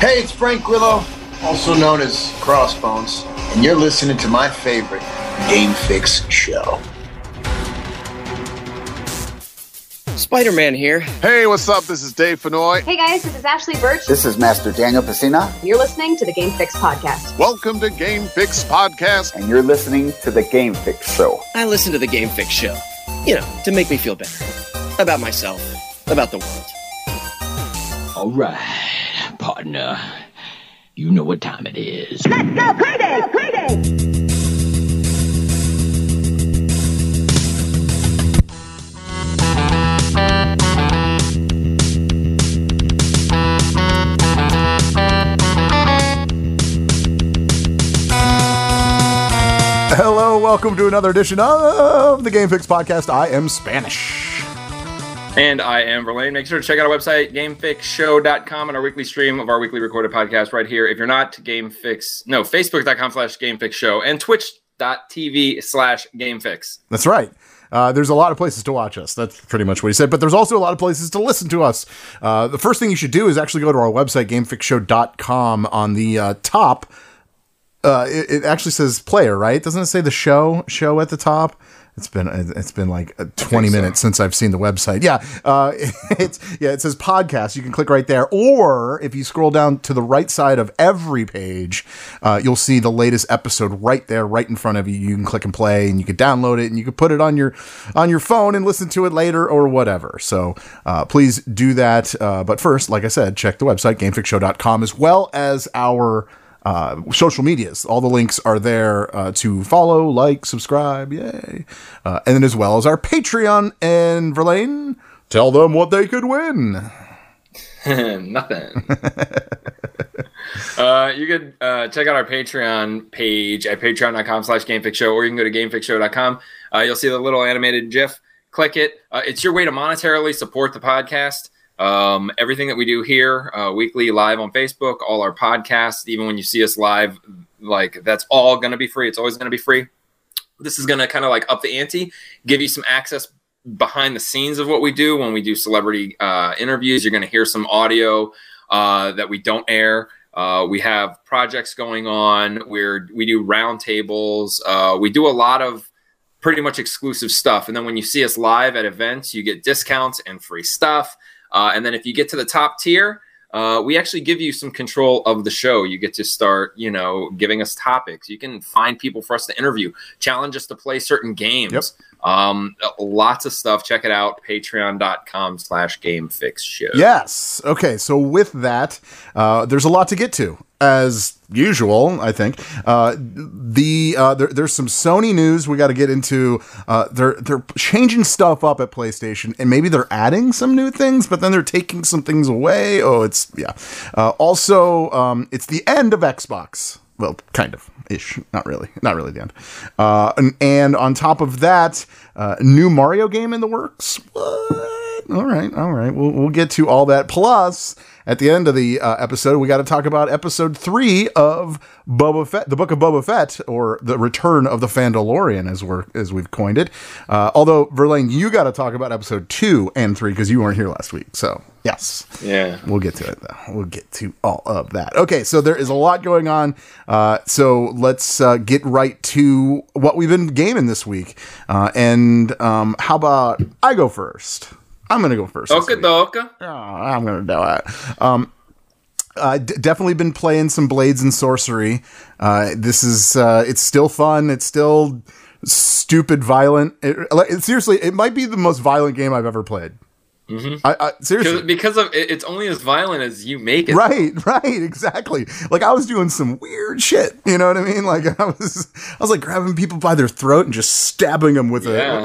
Hey, it's Frank Grillo, also known as Crossbones, and you're listening to my favorite Game Fix show. Spider-Man here. Hey, what's up? This is Dave Fennoy. Hey guys, this is Ashley Birch. This is Master Daniel Pacina. You're listening to the Game Fix Podcast. Welcome to Game Fix Podcast. And you're listening to the Game Fix Show. I listen to the Game Fix Show, to make me feel better. About myself, about the world. All right, partner. You know what time it is. Let's go crazy! Crazy! Hello, welcome to another edition of the Game Fix Podcast. I am Spanish. And I am Verlaine. Make sure to check out our website, gamefixshow.com, and our weekly stream of our weekly recorded podcast right here. If you're not, facebook.com/gamefixshow and twitch.tv/gamefix. That's right. There's a lot of places to watch us. That's pretty much what he said. But there's also a lot of places to listen to us. The first thing you should do is actually go to our website, gamefixshow.com. On the top, it actually says player, right? Doesn't it say the show at the top? It's been like 20 minutes since I've seen the website. Yeah, it says podcast. You can click right there, or if you scroll down to the right side of every page, you'll see the latest episode right there, right in front of you. You can click and play, and you can download it, and you can put it on your phone and listen to it later or whatever. So please do that. But first, like I said, check the website gamefixshow.com as well as our social medias. All the links are there to follow, like, subscribe, yay. And then as well as our Patreon. And Verlaine, tell them what they could win. Nothing. You could check out our Patreon page at patreon.com/gamefixshow, or you can go to gamefixshow.com. You'll see the little animated GIF. Click it. It's your way to monetarily support the podcast. Everything that we do here, weekly, live on Facebook, all our podcasts, even when you see us live, like that's all going to be free. It's always going to be free. This is going to kind of like up the ante, give you some access behind the scenes of what we do. When we do celebrity interviews, you're going to hear some audio that we don't air. We have projects going on where we do roundtables. We do a lot of pretty much exclusive stuff. And then when you see us live at events, you get discounts and free stuff. And then if you get to the top tier, we actually give you some control of the show. You get to start, giving us topics. You can find people for us to interview, challenge us to play certain games. Yep. Lots of stuff. Check it out. Patreon.com/GameFixShow. Yes. Okay. So with that, there's a lot to get to. As usual, I think there's some Sony news we got to get into. They're changing stuff up at PlayStation, and maybe they're adding some new things, but then they're taking some things away. Also, it's the end of Xbox. Well, kind of ish. Not really the end. And on top of that, new Mario game in the works. What? All right. We'll get to all that. Plus, at the end of the episode, we got to talk about episode 3 of Boba Fett, the Book of Boba Fett, or the Return of the Fandalorian, as we've coined it. Although, Verlaine, you got to talk about episode 2 and 3 because you weren't here last week. So, yes. Yeah. We'll get to it, though. We'll get to all of that. Okay, so there is a lot going on. So let's get right to what we've been gaming this week. And how about I go first? I'm going to go first. Okay. I'm going to do it. Definitely been playing some Blades and Sorcery. This is, it's still fun. It's still stupid violent. Seriously, it might be the most violent game I've ever played. Mm-hmm. Seriously, because of it's only as violent as you make it. Right, exactly. Like I was doing some weird shit. You know what I mean? Like I was like grabbing people by their throat and just stabbing them with a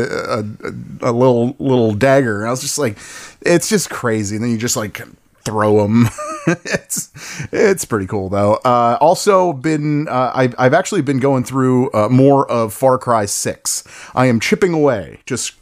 little dagger. And I was just like, it's just crazy. And then you just like throw them. It's pretty cool though. Also been I've actually been going through more of Far Cry 6. I am chipping away. Just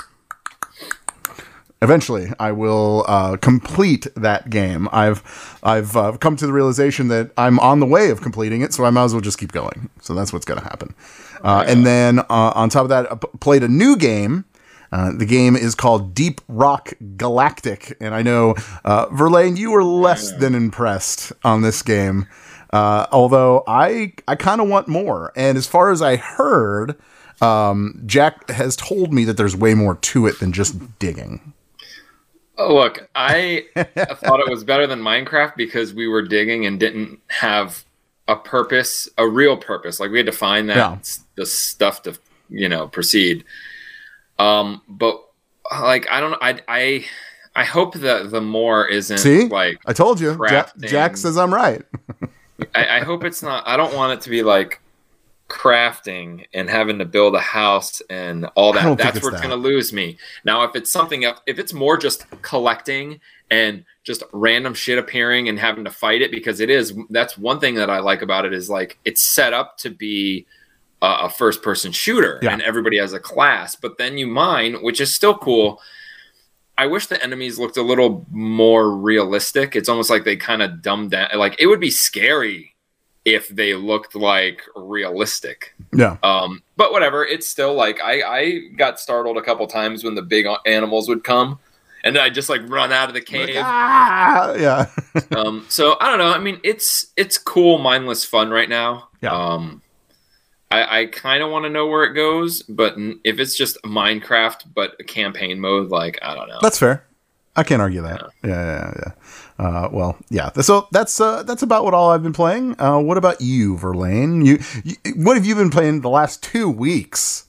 eventually I will complete that game. I've come to the realization that I'm on the way of completing it, so I might as well just keep going. So that's what's going to happen. And then on top of that, I played a new game The game is called Deep Rock Galactic, and I know, Verlaine, you were less than impressed on this game, although I kind of want more. And as far as I heard, Jack has told me that there's way more to it than just digging. Oh, look, I thought it was better than Minecraft because we were digging and didn't have a purpose, a real purpose. Like we had to find that the stuff to, proceed. But like, I don't know. I hope that the more isn't like, I told you, Jack says I'm right. I hope it's not, I don't want it to be like crafting and having to build a house and all that. That's where it's going to lose me. Now, if it's something else, if it's more just collecting and just random shit appearing and having to fight it, because that's one thing that I like about it is like it's set up to be a first person shooter and everybody has a class, but then you mine, which is still cool. I wish the enemies looked a little more realistic. It's almost like they kind of dumbed down. Like it would be scary if they looked like realistic. Yeah. But whatever. It's still like I got startled a couple times when the big animals would come, and I just like run out of the cave. Yeah. So I don't know. I mean, it's cool, mindless fun right now. Yeah. I kind of want to know where it goes, but if it's just Minecraft but a campaign mode, like I don't know. That's fair. I can't argue that. Yeah. Well, yeah. So that's about what all I've been playing. What about you, Verlaine? You what have you been playing the last 2 weeks?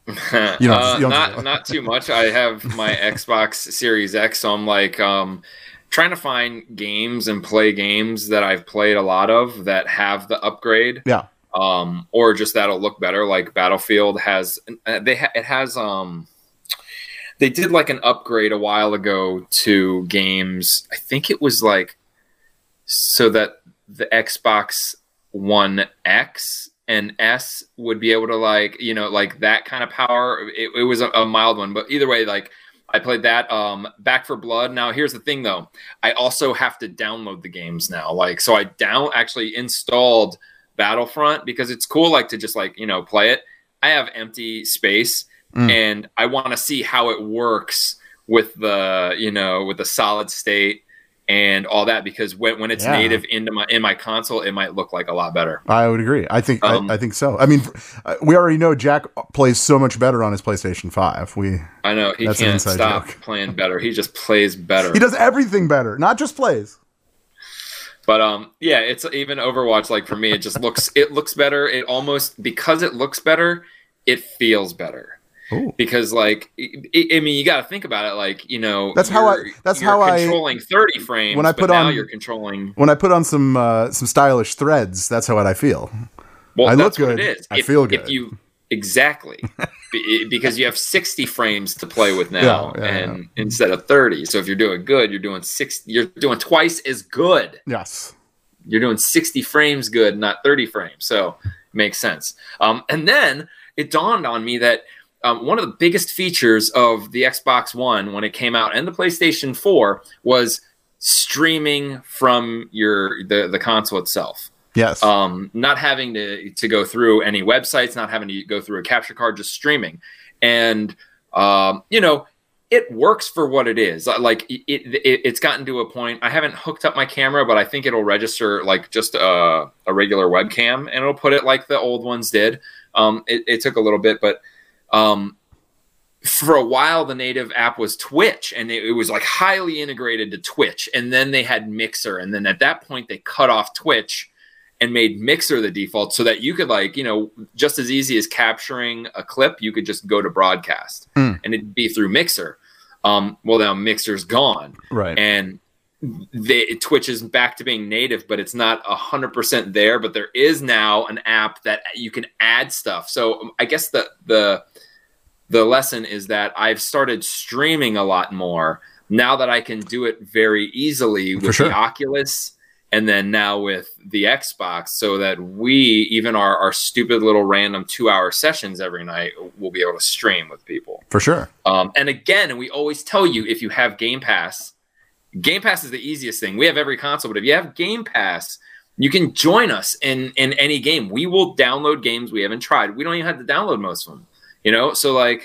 Not too much. I have my Xbox Series X, so I'm like trying to find games and play games that I've played a lot of that have the upgrade. Yeah. Or just that'll look better. Like Battlefield has, they did like an upgrade a while ago to games. I think it was like so that the Xbox One X and S would be able to like that kind of power. It was a mild one, but either way, like I played that. Back 4 Blood. Now here's the thing though, I also have to download the games now. Like so, I actually installed Battlefront because it's cool like to just like play it. I have empty space and I want to see how it works with the with the solid state and all that, because when it's native in my console, it might look like a lot better. I would agree. I think I think so. I mean, we already know Jack plays so much better on his PlayStation 5. I know he can't stop playing better. He just plays better. He does everything better, not just plays. But it's even Overwatch. Like for me, it looks better. It almost, because it looks better, it feels better. Ooh. Because like I mean, you got to think about it. Like that's how I controlling 30 frames. When I put on, you're controlling. When I put on some stylish threads, that's how I feel. Well, I that's look good. What it is. I feel good. Exactly. Because you have 60 frames to play with now, instead of 30. So if you're doing good, you're doing twice as good. Yes. You're doing 60 frames good, not 30 frames. So it makes sense. And then it dawned on me that one of the biggest features of the Xbox One when it came out and the PlayStation 4 was streaming from the console itself. Yes. Not having to go through any websites, not having to go through a capture card, just streaming. And, it works for what it is. Like it's gotten to a point, I haven't hooked up my camera, but I think it'll register like just a regular webcam and it'll put it like the old ones did. It took a little bit, but for a while, the native app was Twitch, and it was like highly integrated to Twitch. And then they had Mixer. And then at that point, they cut off Twitch and made Mixer the default so that you could just as easy as capturing a clip, you could just go to broadcast and it'd be through Mixer. Well, now Mixer's gone. Right. And Twitch is back to being native, but it's not 100% there, but there is now an app that you can add stuff. So I guess the lesson is that I've started streaming a lot more now that I can do it very easily with the Oculus and then now with the Xbox, so that even our stupid little random 2-hour sessions every night will be able to stream with people. For sure. And again, we always tell you, if you have Game Pass is the easiest thing. We have every console, but if you have Game Pass, you can join us in any game. We will download games we haven't tried. We don't even have to download most of them, So like,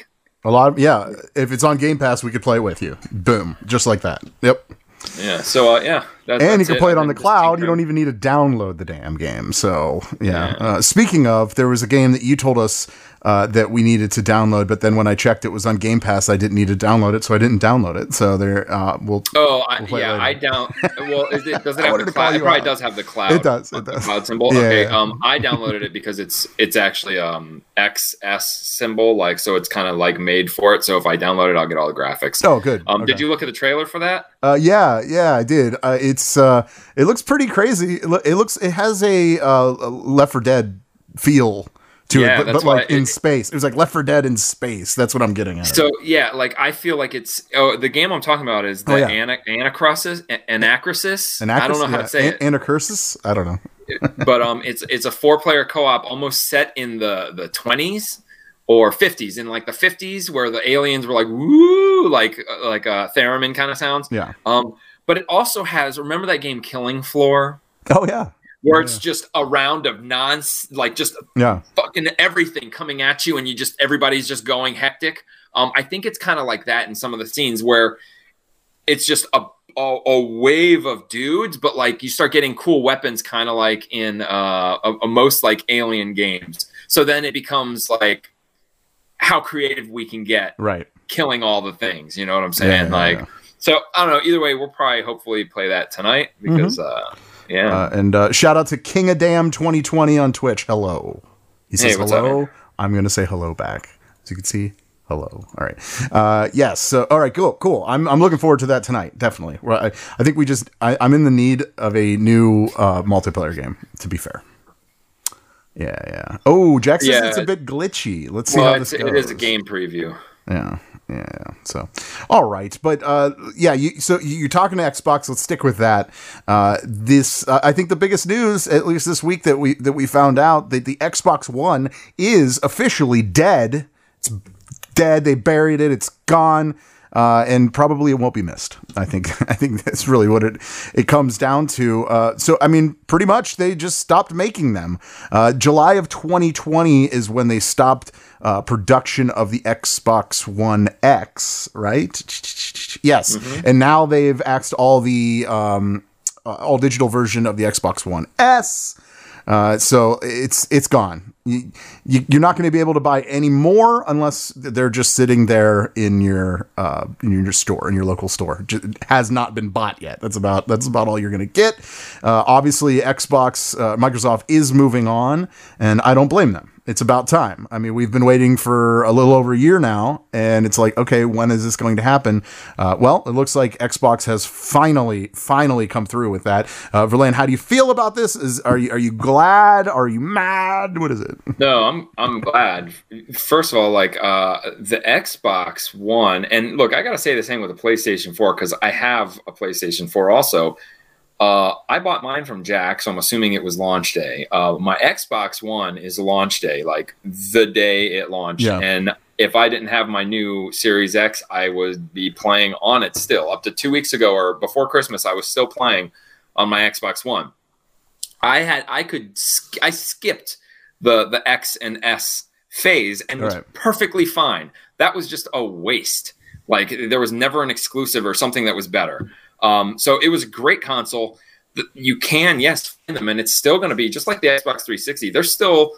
A lot of, yeah. If it's on Game Pass, we could play it with you. Boom. Just like that. Yep. Yeah. So yeah. And you can play it on the cloud. You don't even need to download the damn game. So yeah. Speaking of, there was a game that you told us that we needed to download, but then when I checked, it was on Game Pass. I didn't need to download it, so I didn't download it. So there, we'll. Oh, we'll play it later. I down. Well, does it have the cloud? It probably does have the cloud. It does. It does. Cloud symbol. Yeah, Okay. yeah. I downloaded it because it's actually XS symbol, like, so it's kind of like made for it. So if I download it, I'll get all the graphics. Oh, good. Okay. Did you look at the trailer for that? Yeah, I did. It looks pretty crazy. It has a Left 4 Dead feel to it, but like in space. It was like Left 4 Dead in space. That's what I'm getting at. So yeah, like I feel like it's the game I'm talking about is the Anacrusis. I don't know how to say it. Anacrusis? I don't know. But it's a 4-player co-op, almost set in the 20s or 50s, in like the 50s, where the aliens were like woo, like theremin kind of sounds. Yeah. But it also has, remember that game Killing Floor? Oh yeah. Where it's just a round of fucking everything coming at you, and everybody's just going hectic. I think it's kind of like that in some of the scenes where it's just a wave of dudes, but like you start getting cool weapons, kind of like in most like Alien games. So then it becomes like how creative we can get, right? Killing all the things, you know what I'm saying? So I don't know. Either way, we'll probably hopefully play that tonight because. And shout out to King of Damn 2020 on Twitch. Hello. He says hello. I'm going to say hello back. As you can see, hello. All right. Yes. So, all right. Cool. I'm looking forward to that tonight. Definitely. I think I'm in the need of a new multiplayer game, to be fair. Yeah. Oh, Jack says it's a bit glitchy. Let's see how this goes. It is a game preview. Yeah. So, all right, but you're talking to Xbox. Let's stick with that. I think the biggest news, at least this week, that we found out that the Xbox One is officially dead. It's dead. They buried it. It's gone. And probably it won't be missed. I think that's really what it comes down to. So, I mean, pretty much they just stopped making them. July of 2020 is when they stopped production of the Xbox One X, right? Yes. Mm-hmm. And now they've axed all the all digital version of the Xbox One S. So it's gone. You're not going to be able to buy any more unless they're just sitting there in your store, in your local store. It has not been bought yet. That's about all you're going to get. Obviously, Microsoft is moving on, and I don't blame them. It's about time. I mean, we've been waiting for a little over a year now, and it's like, okay, when is this going to happen? Well, it looks like Xbox has finally come through with that. Verlaine, how do you feel about this? Are you glad? Are you mad? What is it? No, I'm glad. First of all, like the Xbox One, and look, I gotta say the same with the PlayStation 4 because I have a PlayStation 4 also. I bought mine from Jack, so I'm assuming it was launch day. My Xbox One is launch day, like the day it launched. Yeah. And if I didn't have my new Series X, I would be playing on it still. Up to 2 weeks ago or before Christmas, I was still playing on my Xbox One. I skipped the X and S phase and was perfectly fine. That was just a waste. Like there was never an exclusive or something that was better. So it was a great console. You can, find them, and it's still going to be just like the Xbox 360. There's still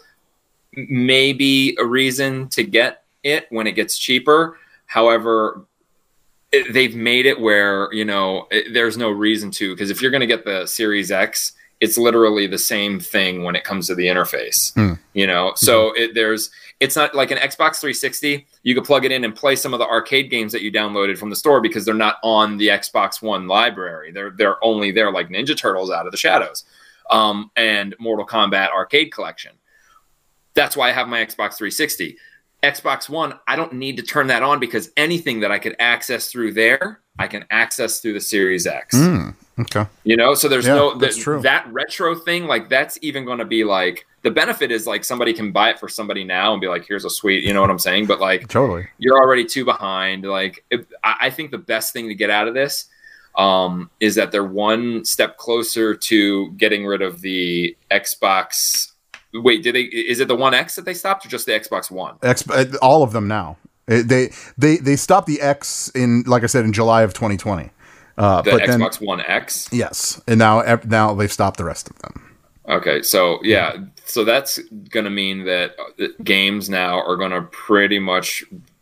maybe a reason to get it when it gets cheaper. However, they've made it where, there's no reason to, because if you're going to get the Series X, it's literally the same thing when it comes to the interface, So it's not like an Xbox 360. You could plug it in and play some of the arcade games that you downloaded from the store because they're not on the Xbox One library. They're only there, like Ninja Turtles Out of the Shadows, and Mortal Kombat Arcade Collection. That's why I have my Xbox 360. Xbox One, I don't need to turn that on because anything that I could access through there, I can access through the Series X. Okay. So there's that retro thing, like that's even going to be like, the benefit is like somebody can buy it for somebody now and be like, here's a sweet, you know what I'm saying? But like, totally, you're already too behind. Like, I think the best thing to get out of this is that they're one step closer to getting rid of the Xbox. Wait, is it the One X that they stopped or just the Xbox One? All of them now. They stopped the X in, like I said, in July of 2020. The but Xbox One X? Yes. And now they've stopped the rest of them. Okay, so yeah, so that's going to mean that games now are going to pretty much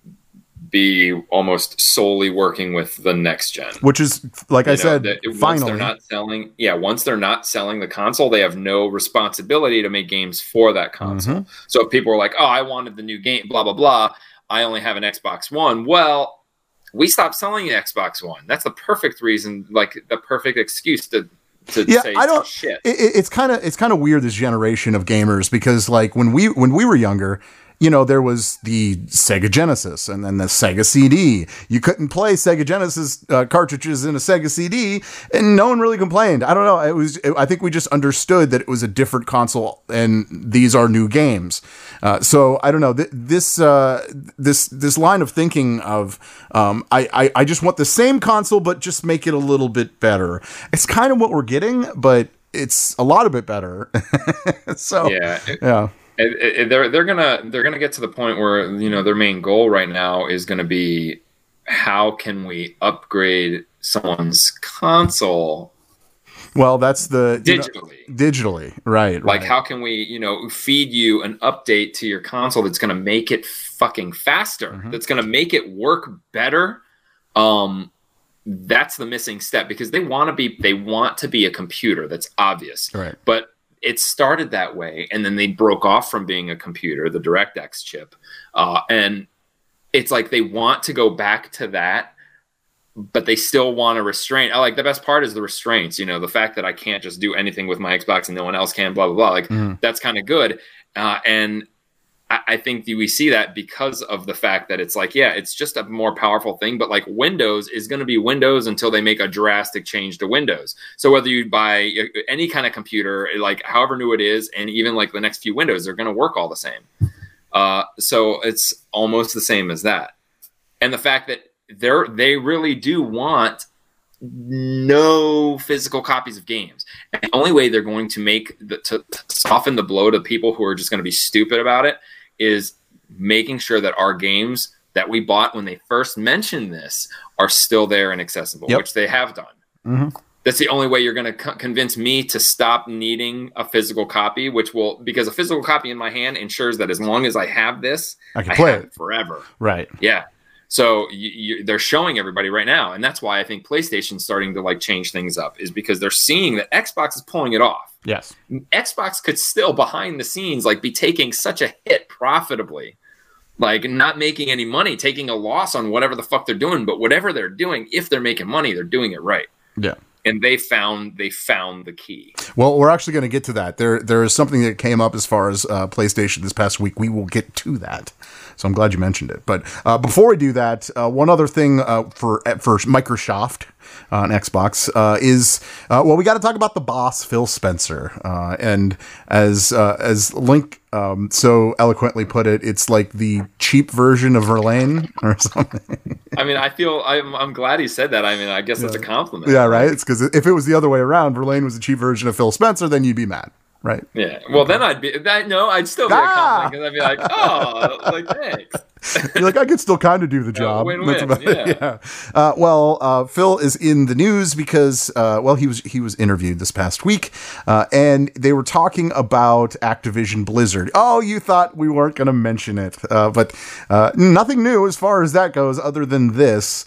be almost solely working with the next gen. Which is, like I said, finally. Once they're not selling the console, they have no responsibility to make games for that console. Mm-hmm. So if people are like, oh, I wanted the new game, blah, blah, blah, I only have an Xbox One. Well, we stopped selling the Xbox One. That's the perfect reason, like the perfect excuse to say shit. It's kind of weird, this generation of gamers, because like when we were younger, you know, there was the Sega Genesis and then the Sega CD. You couldn't play Sega Genesis cartridges in a Sega CD, and no one really complained. I don't know. I think we just understood that it was a different console, and these are new games. So I don't know. This line of thinking of I just want the same console, but just make it a little bit better. It's kind of what we're getting, but it's a lot of bit better. So yeah. They're gonna get to the point where, you know, their main goal right now is gonna be, how can we upgrade someone's console? Well, that's the digitally, right? Like, how can we, you know, feed you an update to your console that's gonna make it fucking faster, mm-hmm. that's gonna make it work better? That's the missing step, because they want to be a computer. That's obvious, right? But it started that way, and then they broke off from being a computer, the DirectX chip. And it's like they want to go back to that, but they still want to restrain. Like, the best part is the restraints, you know, the fact that I can't just do anything with my Xbox and no one else can, blah, blah, blah. Like, that's kind of good. And I think we see that because of the fact that it's like, yeah, it's just a more powerful thing, but like Windows is going to be Windows until they make a drastic change to Windows. So whether you buy any kind of computer, like however new it is, and even like the next few Windows, they're going to work all the same. So it's almost the same as that. And the fact that they really do want no physical copies of games. And the only way they're going to make to soften the blow to people who are just going to be stupid about it is making sure that our games that we bought when they first mentioned this are still there and accessible, which they have done. Mm-hmm. That's the only way you're going to convince me to stop needing a physical copy, because a physical copy in my hand ensures that as long as I have this, I can play it forever. Right. Yeah. So they're showing everybody right now. And that's why I think PlayStation's starting to like change things up, is because they're seeing that Xbox is pulling it off. Yes. Xbox could still behind the scenes like be taking such a hit profitably, like not making any money, taking a loss on whatever the fuck they're doing. But whatever they're doing, if they're making money, they're doing it right. Yeah. And they found the key. Well, we're actually going to get to that. There is something that came up as far as PlayStation this past week. We will get to that. So I'm glad you mentioned it. But before we do that, one other thing for Microsoft on Xbox is we got to talk about the boss, Phil Spencer. And as Link so eloquently put it, it's like the cheap version of Verlaine or something. I mean, I'm glad he said that. I mean, I guess that's a compliment. Yeah, right. It's because if it was the other way around, Verlaine was the cheap version of Phil Spencer, then you'd be mad. Right. Yeah. Well, then I'd still be a compliment, because I'd be like, oh, like, thanks. You're like, I could still kind of do the job. Win-win. Yeah. Phil is in the news because, he was interviewed this past week, and they were talking about Activision Blizzard. Oh, you thought we weren't going to mention it, but nothing new as far as that goes, other than this.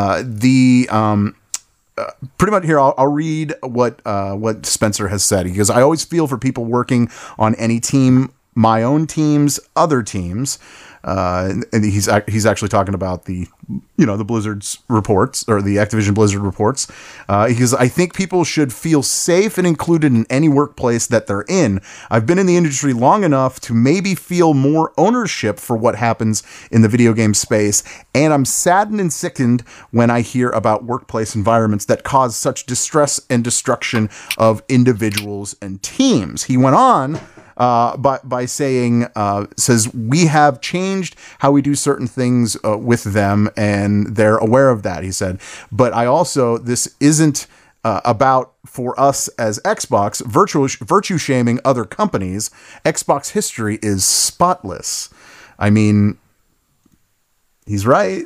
Pretty much here, I'll read what Spencer has said. He goes, I always feel for people working on any team, my own teams, other teams. And he's actually talking about the Blizzard's reports, or the Activision Blizzard reports. He goes, I think people should feel safe and included in any workplace that they're in. I've been in the industry long enough to maybe feel more ownership for what happens in the video game space. And I'm saddened and sickened when I hear about workplace environments that cause such distress and destruction of individuals and teams. He went on by saying, says, we have changed how we do certain things with them, and they're aware of that, he said. But this isn't about, for us as Xbox, virtue shaming other companies. Xbox history is spotless. I mean, He's right.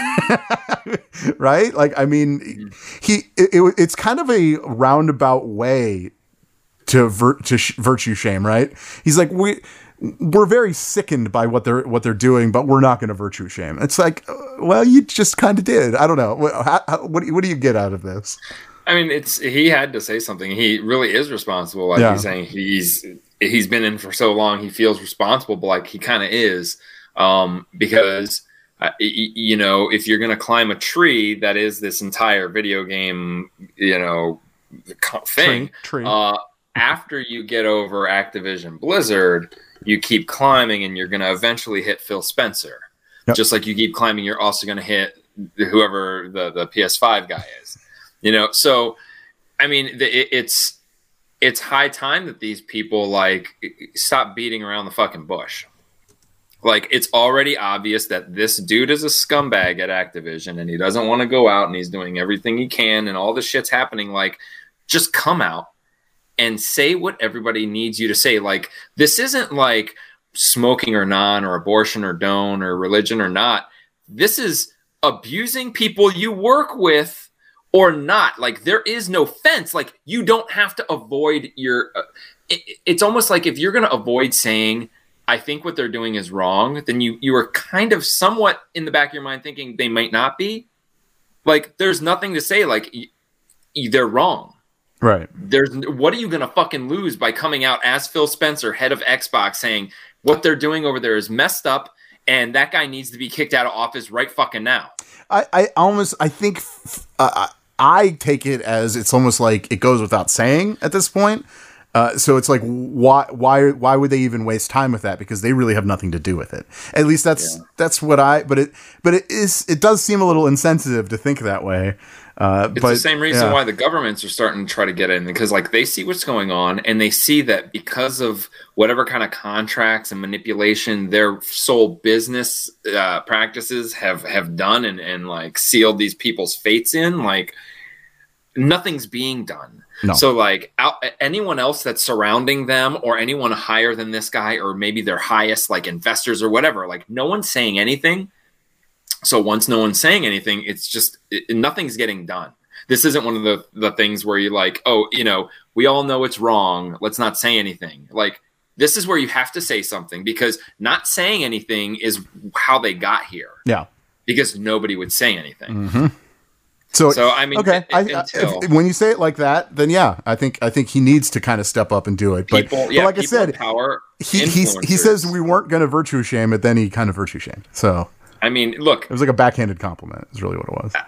Right? Like, I mean, it's kind of a roundabout way to virtue shame, right? He's like, we're very sickened by what they're doing, but we're not going to virtue shame. It's like, well, you just kind of did. I don't know. What do you get out of this? I mean, he had to say something. He really is responsible. Like he's saying, he's been in for so long, he feels responsible, but like he kind of is, because you know, if you're going to climb a tree, that is this entire video game, you know, thing. Tree. After you get over Activision Blizzard, you keep climbing, and you're going to eventually hit Phil Spencer. Yep. Just like you keep climbing, you're also going to hit whoever the PS5 guy is. You know, so I mean, it's high time that these people like stop beating around the fucking bush. Like, it's already obvious that this dude is a scumbag at Activision, and he doesn't want to go out, and he's doing everything he can, and all this shit's happening. Like, just come out and say what everybody needs you to say. Like, this isn't like smoking or non, or abortion or don't, or religion or not. This is abusing people you work with or not. Like, there is no fence. Like, you don't have to avoid your it's almost like if you're going to avoid saying, I think what they're doing is wrong, then you are kind of somewhat in the back of your mind thinking they might not be. Like, there's nothing to say, like, they're wrong. Right. What are you going to fucking lose by coming out as Phil Spencer, head of Xbox, saying what they're doing over there is messed up, and that guy needs to be kicked out of office right fucking now? I think I take it as it's almost like it goes without saying at this point. So it's like, why would they even waste time with that? Because they really have nothing to do with it. At least that's what but it does seem a little insensitive to think that way. It's the same reason why the governments are starting to try to get in, because like they see what's going on, and they see that because of whatever kind of contracts and manipulation their sole business practices have done and like sealed these people's fates in, like nothing's being done. No. So like anyone else that's surrounding them, or anyone higher than this guy, or maybe their highest like investors or whatever, like no one's saying anything. So once no one's saying anything, it's just nothing's getting done. This isn't one of the things where you're like, oh, you know, we all know it's wrong, let's not say anything. Like, this is where you have to say something, because not saying anything is how they got here. Yeah. Because nobody would say anything. Mm-hmm. So I mean, okay. When you say it like that, then yeah, I think he needs to kind of step up and do it. But, but like I said, he says we weren't going to virtue shame it, then he kind of virtue shamed. So I mean, look, it was like a backhanded compliment. Is really what it was.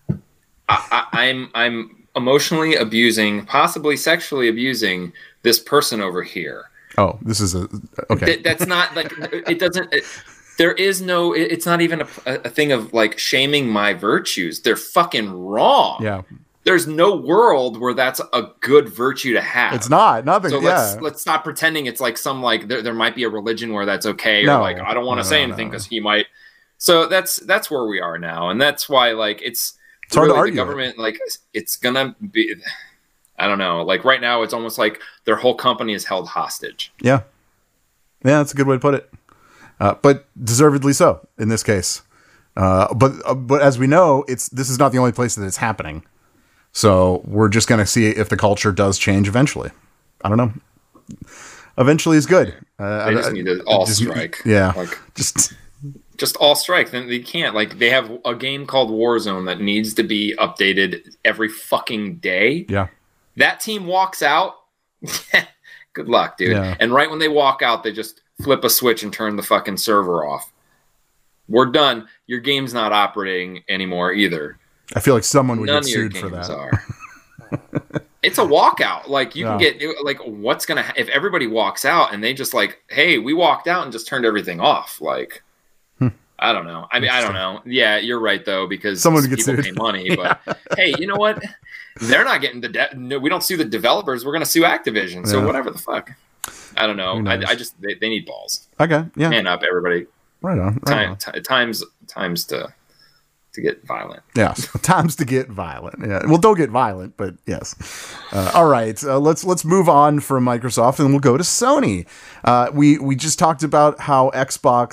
I'm emotionally abusing, possibly sexually abusing this person over here. Oh, this is okay. That's not like it doesn't. There is no, it's not even a thing of like shaming my virtues. They're fucking wrong. Yeah. There's no world where that's a good virtue to have. It's not. Nothing. So yeah. let's stop pretending it's like some like there might be a religion where that's okay, or like I don't want to say anything because he might. So that's where we are now, and that's why like it's hard really to argue the government like it's gonna be. I don't know. Like right now, it's almost like their whole company is held hostage. Yeah. Yeah, that's a good way to put it. But deservedly so in this case. But as we know, this is not the only place that it's happening. So we're just going to see if the culture does change eventually. I don't know. Eventually is good. They just need to all strike. Yeah. Like just all strike. Then they can't. Like they have a game called Warzone that needs to be updated every fucking day. Yeah. That team walks out. Good luck, dude. Yeah. And right when they walk out, they just flip a switch and turn the fucking server off. We're done. Your game's not operating anymore either. I feel like someone would None get of your sued for that. Are. It's a walkout. Like you can get like what's gonna if everybody walks out and they just like, hey, we walked out and just turned everything off. Like I don't know. I mean, I don't know. Yeah, you're right though, because someone gets people sued. pay money. But hey, you know what? They're not getting no, we don't sue the developers. We're gonna sue Activision. So whatever the fuck. I don't know. I just they need balls. Okay, yeah. Man up, everybody. Right on. Times to get violent. Yes, times to get violent. Yeah. Well, don't get violent, but yes. All right, let's move on from Microsoft and we'll go to Sony. We just talked about how Xbox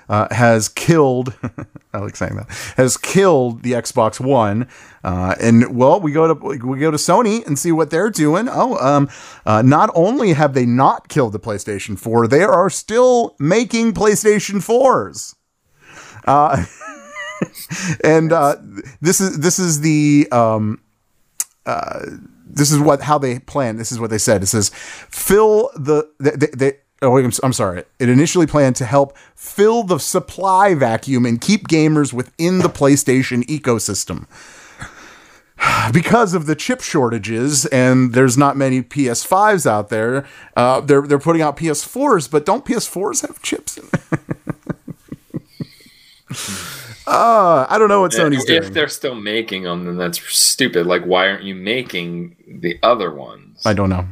has killed. I like saying that. Has killed the Xbox One, and well, we go to Sony and see what they're doing. Not only have they not killed the PlayStation 4, they are still making PlayStation 4s. And this is the this is how they plan. This is what they said. It says fill the. I'm sorry. It initially planned to help fill the supply vacuum and keep gamers within the PlayStation ecosystem. Because of the chip shortages and there's not many PS5s out there, they're putting out PS4s, but don't PS4s have chips in it? I don't know what Sony's doing. If they're still making them, then that's stupid. Like, why aren't you making the other ones? I don't know.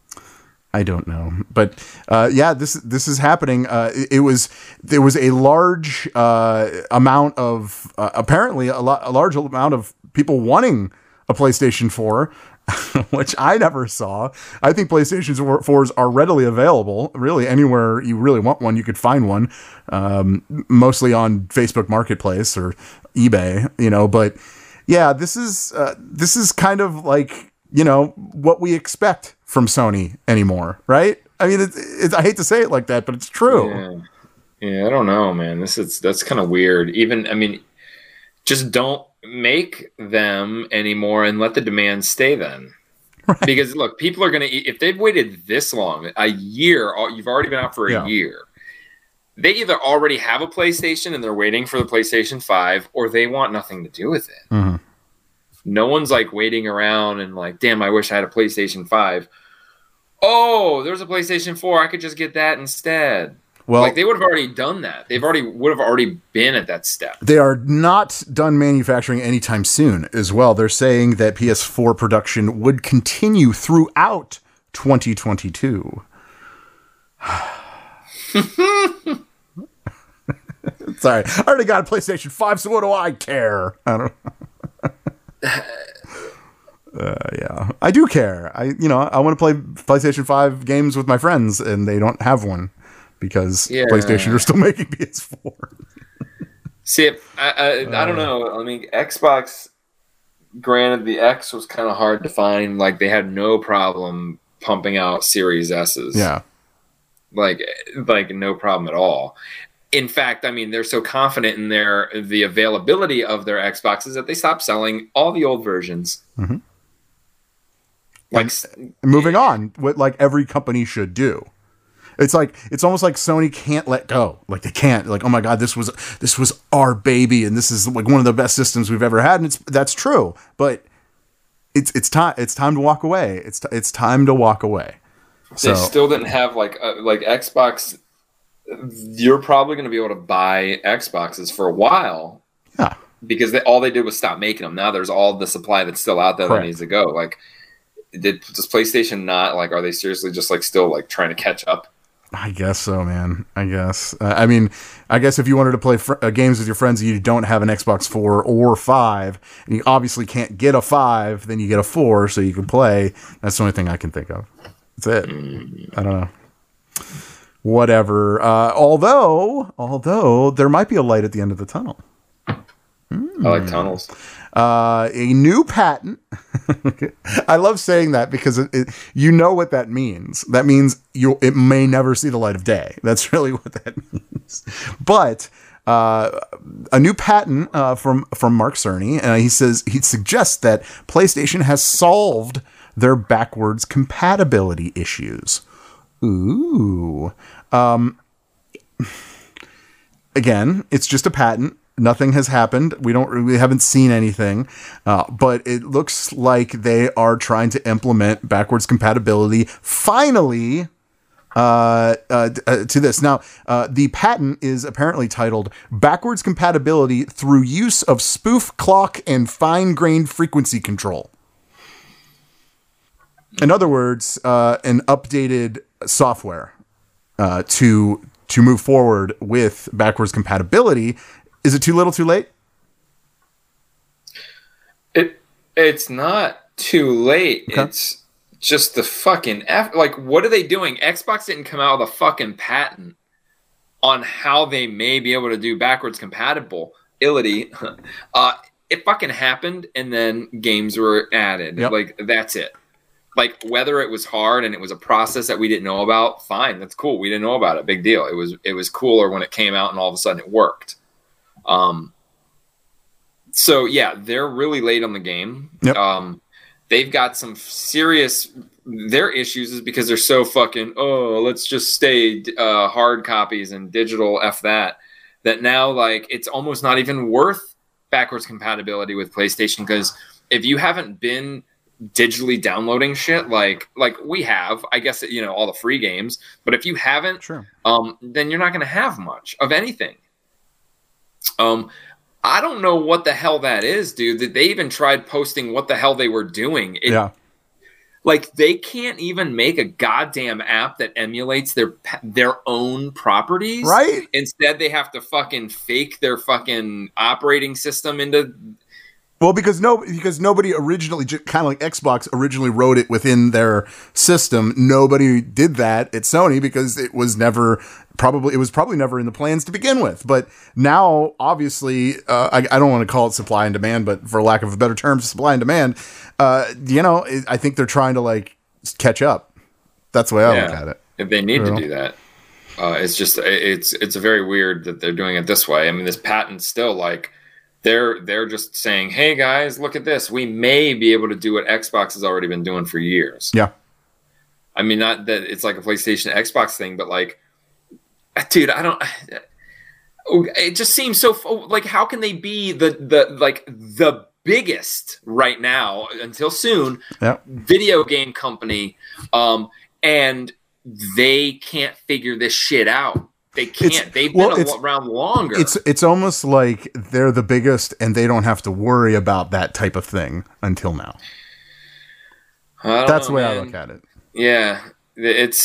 But yeah, this is happening. There was a large amount of apparently a large amount of people wanting a PlayStation 4, which I never saw. I think PlayStation 4s are readily available. Really, anywhere you really want one, you could find one. Mostly on Facebook Marketplace or eBay, But yeah, this is kind of like what we expect from Sony anymore, right? I mean, I hate to say it like that, but it's true. Yeah, I don't know, man. That's kind of weird. Even, I mean, just don't make them anymore and let the demand stay then. Right. Because look, people are going to, if they've waited this long, a year, you've already been out for a year. They either already have a PlayStation and they're waiting for the PlayStation 5, or they want nothing to do with it. Mm-hmm. No one's like waiting around and like, damn, I wish I had a PlayStation 5. Oh, there's a PlayStation 4. I could just get that instead. Well, like they would have already done that. Would have already been at that step. They are not done manufacturing anytime soon as well. They're saying that PS4 production would continue throughout 2022. Sorry, I already got a PlayStation 5, so what do I care? I don't yeah, I do care. I want to play PlayStation 5 games with my friends, and they don't have one because PlayStation are still making PS4. See, I don't know. I mean, Xbox, granted, the X was kind of hard to find. Like, they had no problem pumping out Series S's. Yeah. Like no problem at all. In fact, I mean, they're so confident in the availability of their Xboxes that they stopped selling all the old versions. Mm-hmm. Like, moving on, what like every company should do. It's almost like Sony can't let go. Like they can't. Like, oh my God, this was our baby, and this is like one of the best systems we've ever had, and that's true. But it's time to walk away. It's time to walk away. They still didn't have like Xbox. You're probably going to be able to buy Xboxes for a while. Yeah. Because all they did was stop making them. Now there's all the supply that's still out there that needs to go. Like, does PlayStation not, like, are they seriously just like still like trying to catch up? I guess so, man. I guess. I mean, I guess if you wanted to play games with your friends and you don't have an Xbox 4 or 5, and you obviously can't get a 5, then you get a 4 so you can play. That's the only thing I can think of. That's it. I don't know. Whatever. Although there might be a light at the end of the tunnel. I like tunnels. A new patent. I love saying that because you know what that means. That means it may never see the light of day. That's really what that means. But a new patent from Mark Cerny. He suggests that PlayStation has solved their backwards compatibility issues. Ooh. Again, it's just a patent. Nothing has happened. We haven't seen anything, but it looks like they are trying to implement backwards compatibility finally to this. Now, the patent is apparently titled "Backwards Compatibility Through Use of Spoof Clock and Fine-Grained Frequency Control." In other words, an updated software to move forward with backwards compatibility. Is it too little, too late? It's not too late. Okay. It's just the fucking like, what are they doing? Xbox didn't come out with a fucking patent on how they may be able to do backwards compatibility, it fucking happened, and then games were added. Yep. Like, that's it. Like, whether it was hard and it was a process that we didn't know about, fine, that's cool. We didn't know about it. Big deal. It was cooler when it came out and all of a sudden it worked. So yeah, they're really late on the game. Yep. They've got some serious. Their issues is because they're so fucking. Oh, let's just stay hard copies and digital that now, like, it's almost not even worth backwards compatibility with PlayStation, because if you haven't been digitally downloading shit like we have, I guess, all the free games, but if you haven't, Sure. Then you're not going to have much of anything. I don't know what the hell that is, dude. That they even tried posting what the hell they were doing. Like, they can't even make a goddamn app that emulates their own properties. Right. Instead, they have to fucking fake their fucking operating system into. Well, because nobody originally, kind of like Xbox originally wrote it within their system. Nobody did that at Sony because it was probably never in the plans to begin with. But now, obviously, I don't want to call it supply and demand, but for lack of a better term, supply and demand. I think they're trying to like catch up. That's the way I look at it. If they need to do that, it's just it's very weird that they're doing it this way. I mean, this patent's still like. They're just saying, hey guys, look at this. We may be able to do what Xbox has already been doing for years. Yeah. I mean, not that it's like a PlayStation Xbox thing, but like, dude, it just seems so like, how can they be the biggest right now until soon video game company, and they can't figure this shit out. They can't. They've been around longer. It's almost like they're the biggest and they don't have to worry about that type of thing until now. That's the way I look at it. Yeah, it's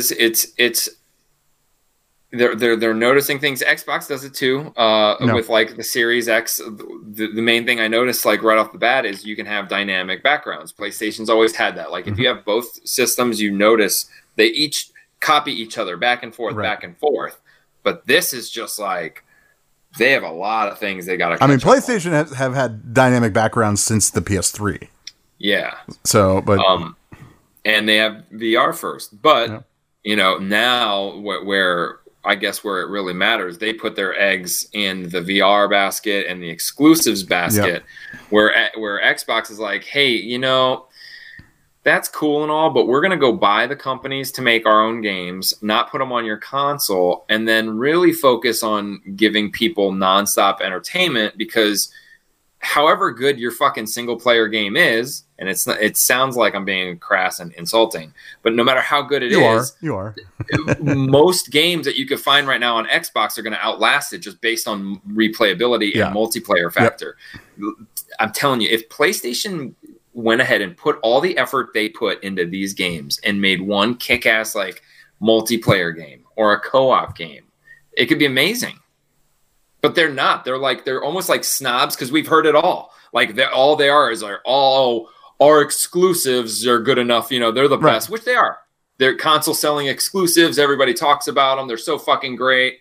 they're noticing things. Xbox does it too. With like the Series X. The main thing I noticed, like right off the bat, is you can have dynamic backgrounds. PlayStation's always had that. Like if you have both systems, you notice they each copy each other back and forth, back and forth. But this is just like they have a lot of things they got to. I mean, PlayStation have had dynamic backgrounds since the PS3. Yeah. So, but and they have VR first, but now where I guess where it really matters, they put their eggs in the VR basket and the exclusives basket, where Xbox is like, hey, that's cool and all, but we're going to go buy the companies to make our own games, not put them on your console, and then really focus on giving people nonstop entertainment, because however good your fucking single player game is, and it sounds like I'm being crass and insulting, but no matter how good it is, you are. Most games that you could find right now on Xbox are going to outlast it just based on replayability and multiplayer factor. I'm telling you, if PlayStation went ahead and put all the effort they put into these games and made one kick-ass like multiplayer game or a co-op game, it could be amazing. But they're not. They're almost like snobs, because we've heard it all. Like all they are is all our exclusives are good enough. They're the best, which they are. They're console selling exclusives. Everybody talks about them. They're so fucking great.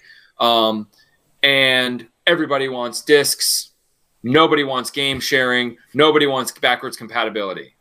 And everybody wants discs. Nobody wants game sharing. Nobody wants backwards compatibility.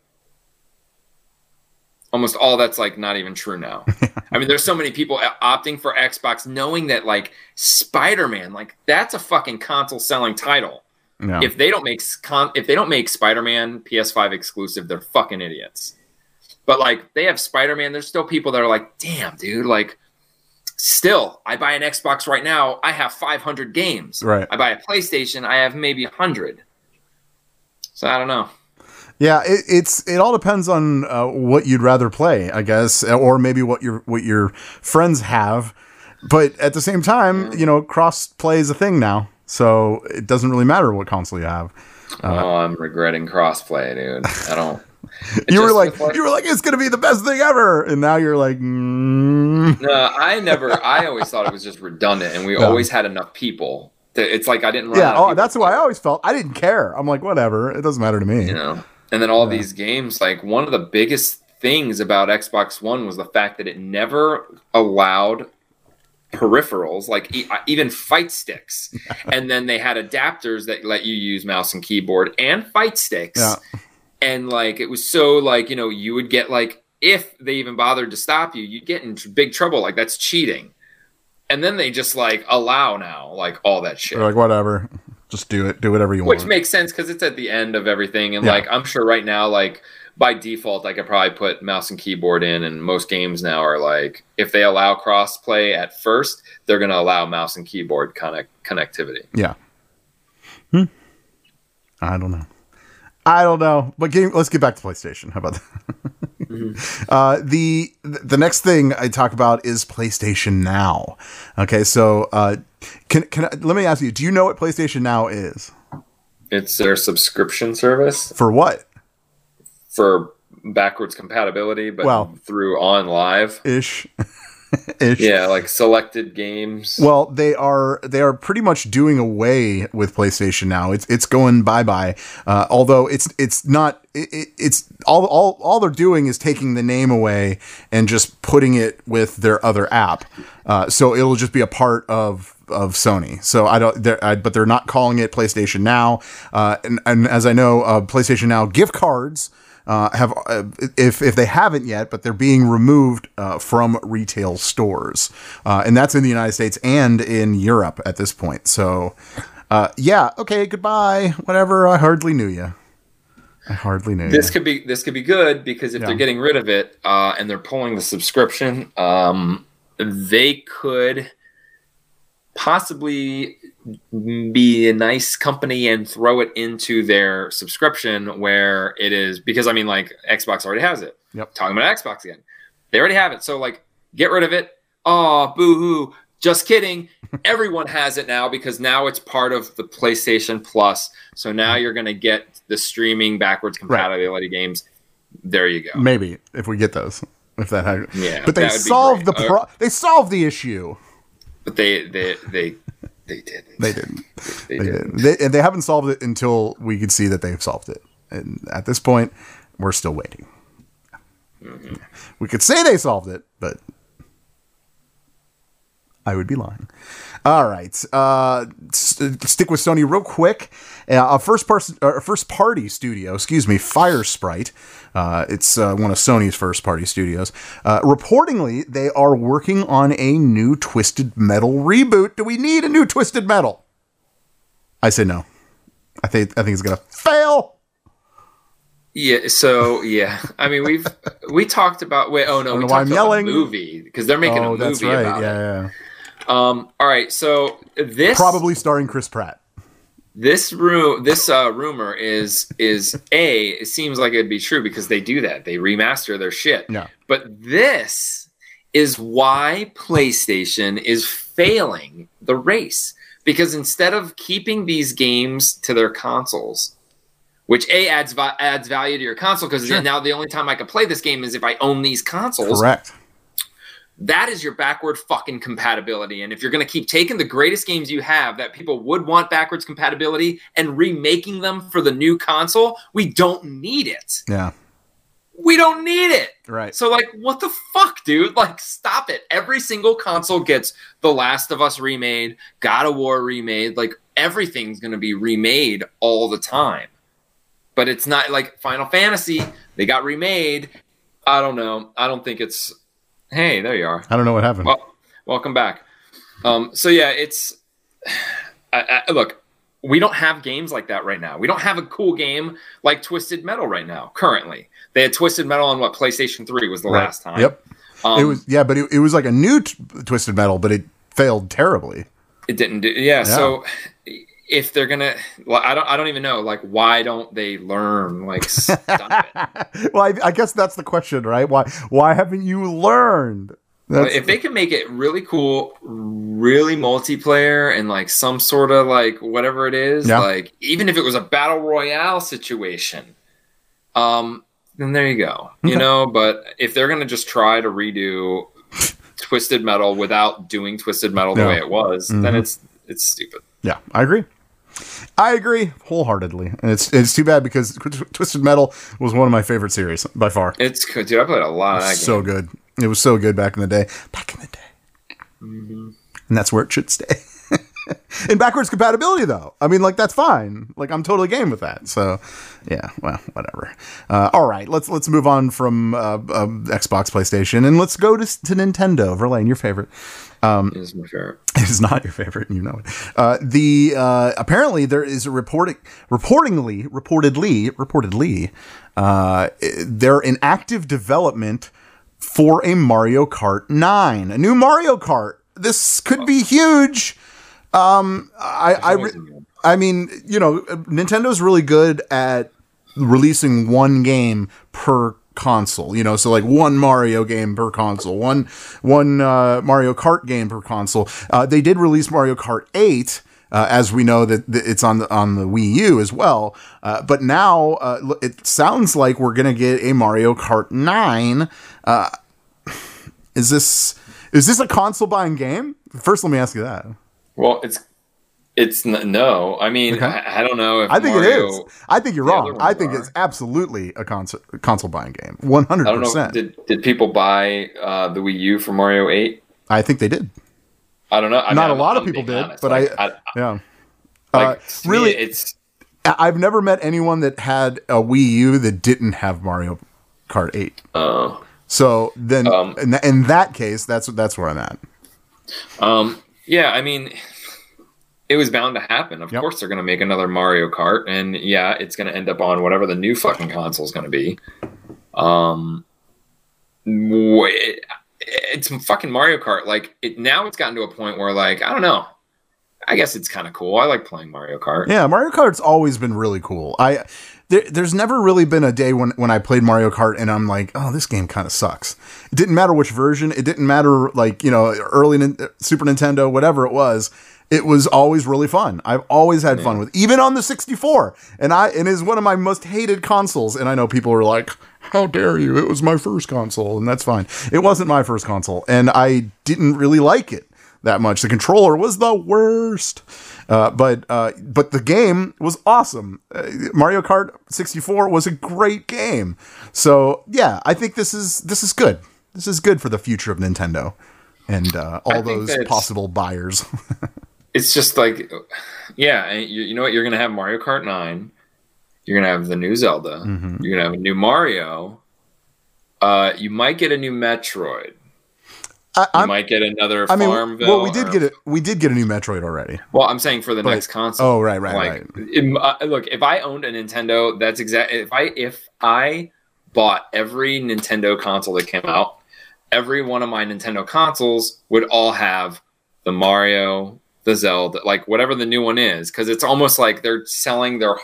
Almost all that's like not even true now. I mean, there's so many people opting for Xbox knowing that like Spider-Man, like that's a fucking console selling title. No. If they don't make Spider-Man PS5 exclusive, they're fucking idiots. But like they have Spider-Man, there's still people that are like, damn, dude, like still, I buy an Xbox right now, I have 500 games. Right. I buy a PlayStation, I have maybe 100. So I don't know. Yeah, it all depends on what you'd rather play, I guess, or maybe what your friends have. But at the same time, cross play is a thing now, so it doesn't really matter what console you have. I'm regretting crossplay, dude. I don't. You were like, it's gonna be the best thing ever, and now you're like, No, I always thought it was just redundant, and we always had enough people. It's like I didn't run. Yeah, that's why I always felt. I didn't care. I'm like, whatever, it doesn't matter to me. And then all these games, like one of the biggest things about Xbox One was the fact that it never allowed peripherals, like even fight sticks. And then they had adapters that let you use mouse and keyboard and fight sticks. Yeah. And like, it was so like, you know, you would get like, if they even bothered to stop you, you'd get in big trouble. Like, that's cheating. And then they just like allow now, like all that shit. They're like, whatever, just do it. Do whatever you want. Which makes sense because it's at the end of everything. And like, I'm sure right now, like by default, I could probably put mouse and keyboard in. And most games now are like, if they allow crossplay at first, they're going to allow mouse and keyboard connectivity. Yeah. I don't know. But let's get back to PlayStation. How about that? The next thing I talk about is PlayStation Now. Okay, so let me ask you, do you know what PlayStation Now is? It's their subscription service. For what? For backwards compatibility, but through OnLive. Ish. Yeah, like selected games. Well, they are pretty much doing away with PlayStation Now. It's going bye-bye. Although it's not. It's all they're doing is taking the name away and just putting it with their other app. So it'll just be a part of Sony. So but they're not calling it PlayStation Now. And as I know, PlayStation Now gift cards have if they haven't yet, but they're being removed from retail stores, and that's in the United States and in Europe at this point. So, okay, goodbye. Whatever. I hardly knew you. This could be good because if they're getting rid of it and they're pulling the subscription, they could possibly be a nice company and throw it into their subscription where it is, because I mean, like, Xbox already has it. Yep. Talking about Xbox again. They already have it. So like, get rid of it. Oh, boo-hoo. Just kidding. Everyone has it now because now it's part of the PlayStation Plus. So now you're going to get the streaming backwards compatibility games. There you go. Maybe if we get those, if that happens. Yeah. But they solved they solved the issue. But they didn't. They didn't. They haven't solved it until we could see that they've solved it. And at this point, we're still waiting. Mm-hmm. We could say they solved it, but I would be lying. All right. Stick with Sony real quick. A first party studio, Fire Sprite. It's one of Sony's first party studios. Reportedly, they are working on a new Twisted Metal reboot. Do we need a new Twisted Metal? I say no. I think it's gonna fail. Yeah. So yeah, I mean we talked about. We talked about the movie because they're making a movie that's right. about it. Yeah. All right, so this probably starring Chris Pratt. This rumor is it seems like it'd be true because they do that. They remaster their shit. Yeah. But this is why PlayStation is failing the race, because instead of keeping these games to their consoles, which adds value to your console, because now the only time I can play this game is if I own these consoles. Correct. That is your backward fucking compatibility. And if you're going to keep taking the greatest games you have that people would want backwards compatibility and remaking them for the new console, we don't need it. Yeah. We don't need it. Right. So, like, what the fuck, dude? Like, stop it. Every single console gets The Last of Us remade, God of War remade. Like, everything's going to be remade all the time. But it's not like Final Fantasy. They got remade. I don't know. I don't think it's... Hey, there you are. I don't know what happened. Well, welcome back. So yeah, it's look, we don't have games like that right now. We don't have a cool game like Twisted Metal right now. Currently, they had Twisted Metal on PlayStation 3 was the last time. Yep. It was like a new Twisted Metal, but it failed terribly. It didn't do. Yeah. So if they're gonna, I don't even know. Like, why don't they learn? Like, stop it. Well, I guess that's the question, right? Why haven't you learned? If they can make it really cool, really multiplayer, and like some sort of like whatever it is, like even if it was a battle royale situation, then there you go. You know, but if they're gonna just try to redo Twisted Metal without doing Twisted Metal the way it was, then it's stupid. Yeah, I agree wholeheartedly, and it's too bad because Twisted Metal was one of my favorite series by far. It's good, dude. I played a lot of that game. So good. It was so good back in the day. Mm-hmm. And that's where it should stay. In backwards compatibility, though, I mean, like, that's fine. Like, I'm totally game with that. So, yeah, well, whatever. All right, let's move on from Xbox, PlayStation, and let's go to Nintendo. Verlaine, your favorite. It is my favorite. It is not your favorite, you know it. Apparently there is a reportedly, they're in active development for a Mario Kart 9, a new Mario Kart. This could be huge. I mean, you know, Nintendo's really good at releasing one game per console, you know, so like one Mario game per console, one Mario Kart game per console. They did release Mario Kart 8, as we know that it's on the Wii U as well. But now it sounds like we're gonna get a Mario Kart 9. Is this a console buying game? First, let me ask you that. Well, no. I mean, Okay. I don't know if I think Mario, it is. I think you're the wrong. other ones I think are. it's absolutely a console buying game. 100%. I don't know. Did people buy the Wii U for Mario 8? I think they did. I don't know. Not a lot of people did, but yeah. Like, really, it's I've never met anyone that had a Wii U that didn't have Mario Kart 8. So then, in that case, that's where I'm at. yeah. I mean, it was bound to happen. Of course, they're going to make another Mario Kart, and yeah, it's going to end up on whatever the new fucking console is going to be. It's fucking Mario Kart. Like, now it's gotten to a point where, like, I don't know. I guess it's kind of cool. I like playing Mario Kart. Yeah, Mario Kart's always been really cool. There's never really been a day when I played Mario Kart and I'm like, oh, this game kind of sucks. It didn't matter which version. It didn't matter, like, you know, early Super Nintendo, whatever it was. It was always really fun. I've always had fun with, even on the 64. And it is one of my most hated consoles. And I know people are like, how dare you? It was my first console, and that's fine. It wasn't my first console, and I didn't really like it that much. The controller was the worst. But the game was awesome. Mario Kart 64 was a great game. So yeah, I think this is good. This is good for the future of Nintendo and all those possible buyers. It's just like, yeah, you know what? You're going to have Mario Kart 9. You're going to have the new Zelda. Mm-hmm. You're going to have a new Mario. You might get a new Metroid. You might get another Farmville. Well, we did get a new Metroid already. Well, I'm saying for the next console. Oh, right. Look, if I owned a Nintendo, that's exactly. If I bought every Nintendo console that came out, every one of my Nintendo consoles would all have the Mario, the Zelda, like whatever the new one is, because it's almost like they're selling their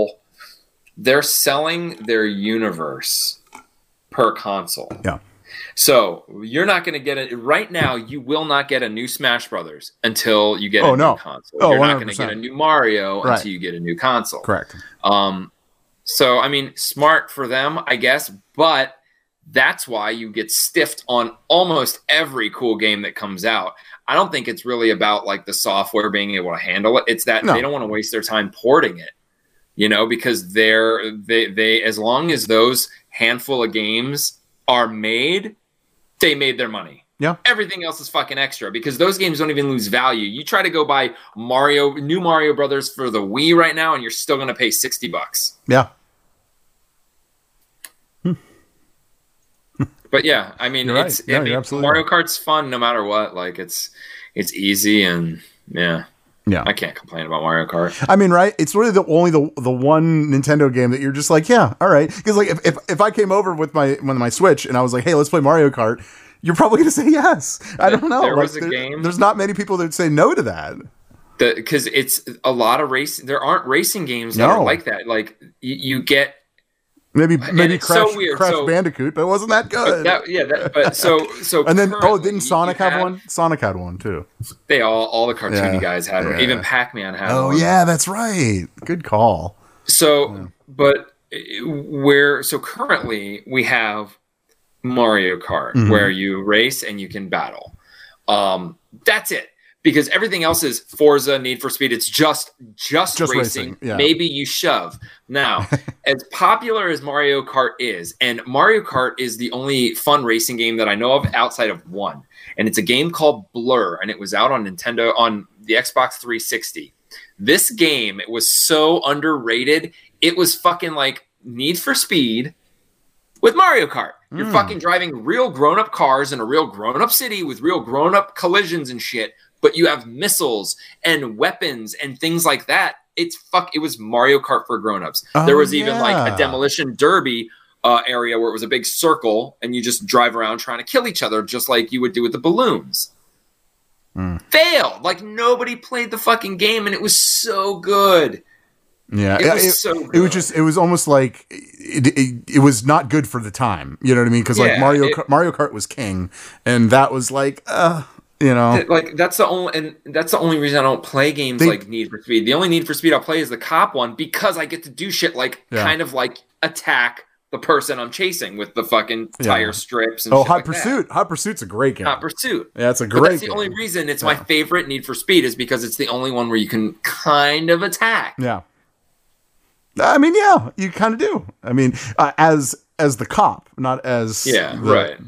universe per console. Yeah. So you're not going to get it right now. You will not get a new Smash Brothers until you get a new console. You're not going to get a new Mario until you get a new console. Correct. So I mean, smart for them, I guess, but that's why you get stiffed on almost every cool game that comes out. I don't think it's really about like the software being able to handle it. It's that they don't want to waste their time porting it, you know, because they as long as those handful of games are made, they made their money. Yeah. Everything else is fucking extra because those games don't even lose value. You try to go buy new Mario Brothers for the Wii right now, and you're still going to pay $60. Yeah. But yeah, I mean, you're right. Mario Kart's fun no matter what. Like it's easy and yeah. I can't complain about Mario Kart. I mean, right? It's really the one Nintendo game that you're just like, yeah, all right. Because like if I came over with my Switch and I was like, hey, let's play Mario Kart, you're probably going to say yes. I don't know. There was a game. There's not many people that would say no to that. Because it's a lot of racing. There aren't racing games that are like that. Like you get. Maybe Crash Bandicoot, but it wasn't that good. And then didn't Sonic have one? Sonic had one too. They all the cartoony guys had one. Even Pac-Man had one. Oh yeah, that's right. Good call. So currently we have Mario Kart where you race and you can battle. That's it. because everything else is Forza, Need for Speed. It's just racing. Yeah. Maybe you shove. Now, as popular as Mario Kart is, and Mario Kart is the only fun racing game that I know of outside of one, and it's a game called Blur, and it was out on Nintendo on the Xbox 360. This game, it was so underrated. It was fucking like Need for Speed with Mario Kart. You're fucking driving real grown-up cars in a real grown-up city with real grown-up collisions and shit, but you have missiles and weapons and things like that. It was Mario Kart for grown-ups. There was even like a demolition derby area where it was a big circle and you just drive around trying to kill each other just like you would do with the balloons. Failed. Like nobody played the fucking game and it was so good. Yeah, it was so good. It was almost like it was not good for the time. You know what I mean? Because like Mario Kart was king, and that was like, you know, like that's the only reason I don't play games like Need for Speed. The only Need for Speed I'll play is the cop one because I get to do shit like kind of like attack the person I'm chasing with the fucking tire strips and shit Hot like Pursuit. That. Hot Pursuit's a great game. Hot Pursuit. Yeah, it's a great but that's game. the only reason it's my favorite Need for Speed is because it's the only one where you can kind of attack. Yeah. I mean, yeah, you kind of do. I mean, as the cop, not as but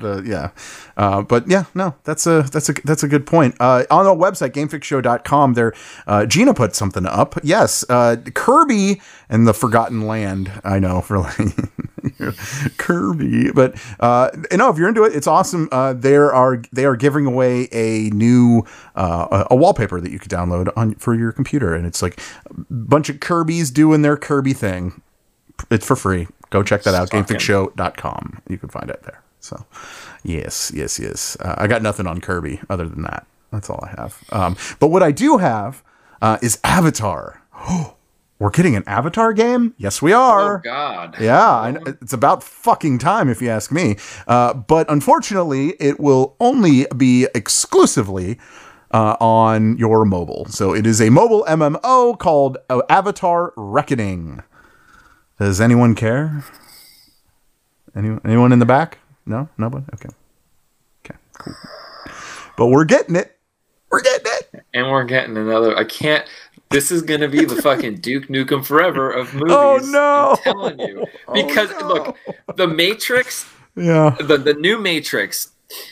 yeah, no, that's a good point. On the website gamefixshow.com, there Gina put something up. Yes, Kirby and the Forgotten Land. I know for like Kirby, but if you're into it, it's awesome. They are giving away a new a wallpaper that you could download for your computer, and it's like a bunch of Kirbys doing their Kirby thing. It's for free. Go check that out. GameFixShow.com. You can find it there. So, yes. I got nothing on Kirby other than that. That's all I have. But what I do have is Avatar. We're getting an Avatar game? Yes, we are. Oh, God. Yeah, it's about fucking time, if you ask me. But unfortunately, it will only be exclusively on your mobile. So it is a mobile MMO called Avatar Reckoning. Does anyone care? Anyone in the back? No? Nobody? Okay, cool. But we're getting it. And we're getting another. This is going to be the fucking Duke Nukem Forever of movies. Oh, no. I'm telling you. Because, look, The Matrix, the new Matrix,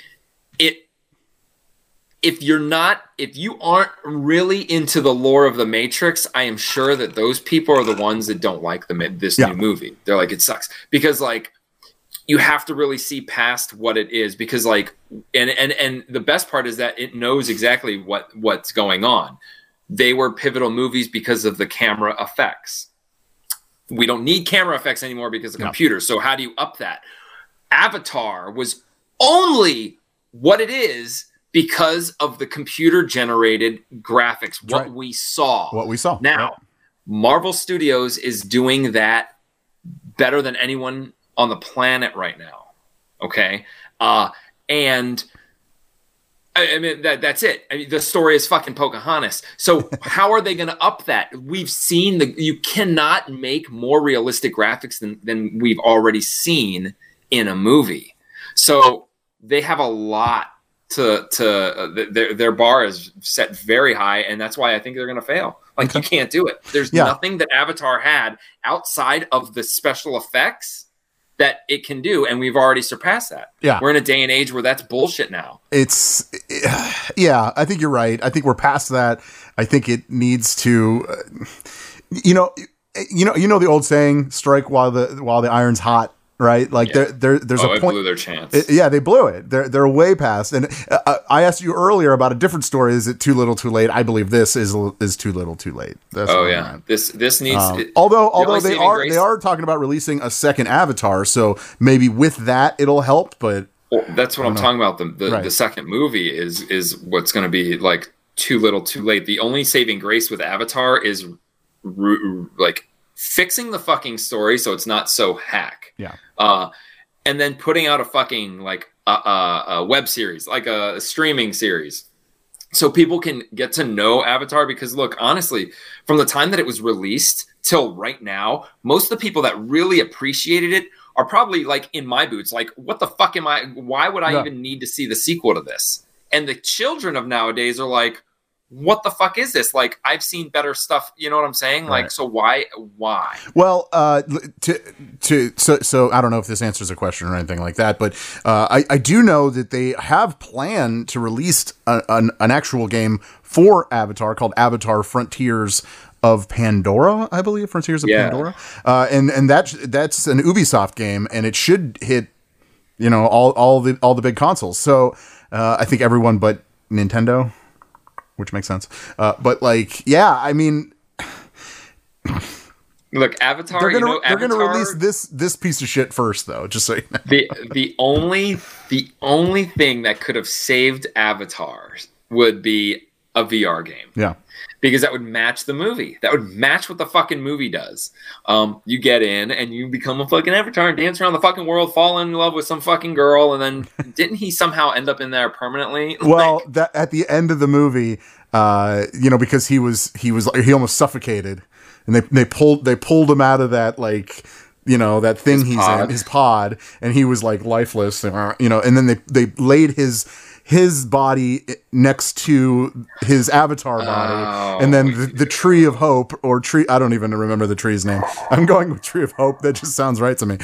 if you aren't really into the lore of The Matrix, I am sure that those people are the ones that don't like this new movie. They're like, it sucks. Because, like, you have to really see past what it is. Because, like, and the best part is that it knows exactly what's going on. They were pivotal movies because of the camera effects. We don't need camera effects anymore because of computers. So how do you up that? Avatar was only what it is because of the computer-generated graphics, what we saw. Now, Marvel Studios is doing that better than anyone on the planet right now. Okay? And I mean, that's it. I mean, the story is fucking Pocahontas. So how are they going to up that? We've seen you cannot make more realistic graphics than we've already seen in a movie. So they have a lot their bar is set very high, and that's why I think they're going to fail. Like, you can't do it. There's nothing that Avatar had outside of the special effects that it can do, and we've already surpassed that. Yeah. We're in a day and age where that's bullshit now. I think you're right. I think we're past that. I think it needs to, you know the old saying, strike while the iron's hot. Right, like there's a point. Blew their chance. They blew it. They're way past. And I asked you earlier about a different story. Is it too little, too late? I believe this is too little, too late. That's this needs. Although they are talking about releasing a second Avatar, so maybe with that it'll help. But that's what I'm talking about. The second movie is what's going to be like too little, too late. The only saving grace with Avatar is like fixing the fucking story so it's not so hack. Yeah. And then putting out a fucking like a web series, like a streaming series, so people can get to know Avatar. Because look, honestly, from the time that it was released till right now, most of the people that really appreciated it are probably like in my boots, like, what the fuck why would I even need to see the sequel to this? And the children of nowadays are like, what the fuck is this? Like, I've seen better stuff. You know what I'm saying? Like, Right. so why? Well, so I don't know if this answers a question or anything like that, but I do know that they have planned to release an actual game for Avatar called Avatar: Frontiers of Pandora, I believe. Frontiers of Pandora, and that's an Ubisoft game, and it should hit, you know, all the big consoles. So I think everyone but Nintendo, which makes sense. But like, yeah, I mean, look, Avatar. they're gonna Avatar, release this piece of shit first, though. Just so you know. the only thing that could have saved Avatar would be a VR game. Yeah. Because that would match the movie. That would match what the fucking movie does. You get in and you become a fucking avatar and dance around the fucking world, fall in love with some fucking girl, and then didn't he somehow end up in there permanently? Well, that at the end of the movie, you know, because he almost suffocated, and they pulled him out of that, like, you know, that thing in his pod, and he was like lifeless, you know, and then they laid his body next to his avatar body, and then the Tree of Hope, or tree, I don't even remember the tree's name. I'm going with Tree of Hope. That just sounds right to me.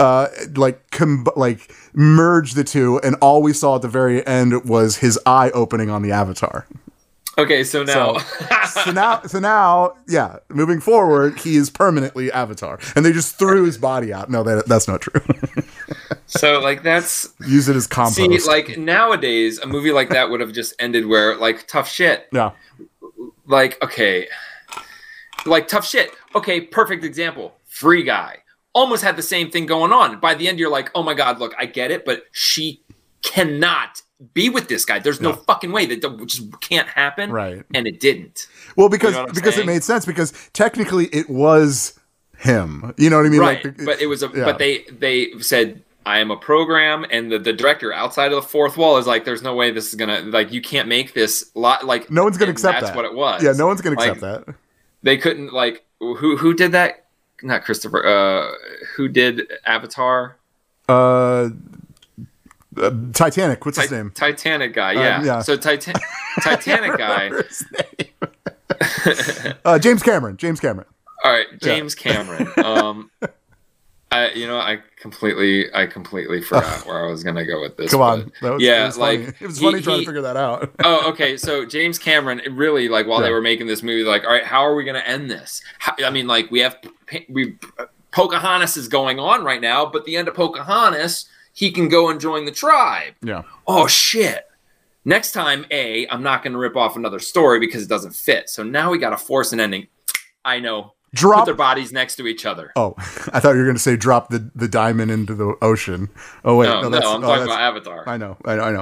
Like merge the two, and all we saw at the very end was his eye opening on the avatar. Okay, so now, so now, yeah. Moving forward, he is permanently Avatar, and they just threw his body out. No, that's not true. so like that's use it as compost. See, like nowadays, a movie like that would have just ended where like tough shit. Yeah. Like okay, like tough shit. Okay, perfect example. Free Guy almost had the same thing going on. By the end, you're like, oh my god, look, I get it, but she cannot be with this guy. There's no fucking way that just can't happen. Right. And it didn't. Well, because it made sense, because technically it was him. You know what I mean? Right. Like, but it was but they said, I am a program, and the director outside of the fourth wall is like, there's no way this is gonna, like, you can't make this like no one's gonna accept that's that. What it was. Yeah, no one's gonna accept that. They couldn't, like, who did that? Not Christopher. Who did Avatar? Titanic. What's his name? Titanic guy. Yeah. So Titanic guy. James Cameron. All right, James Cameron. I completely forgot where I was gonna go with this. Come on. It was funny trying to figure that out. Oh, okay. So James Cameron, really, like, while they were making this movie, like, all right, how are we gonna end this? I mean, like, Pocahontas is going on right now, but the end of Pocahontas, he can go and join the tribe. Yeah. Oh shit. Next time, I'm not going to rip off another story because it doesn't fit. So now we got to force an ending. I know. Put their bodies next to each other. Oh, I thought you were going to say drop the diamond into the ocean. Oh wait, no, I'm talking about Avatar. I know.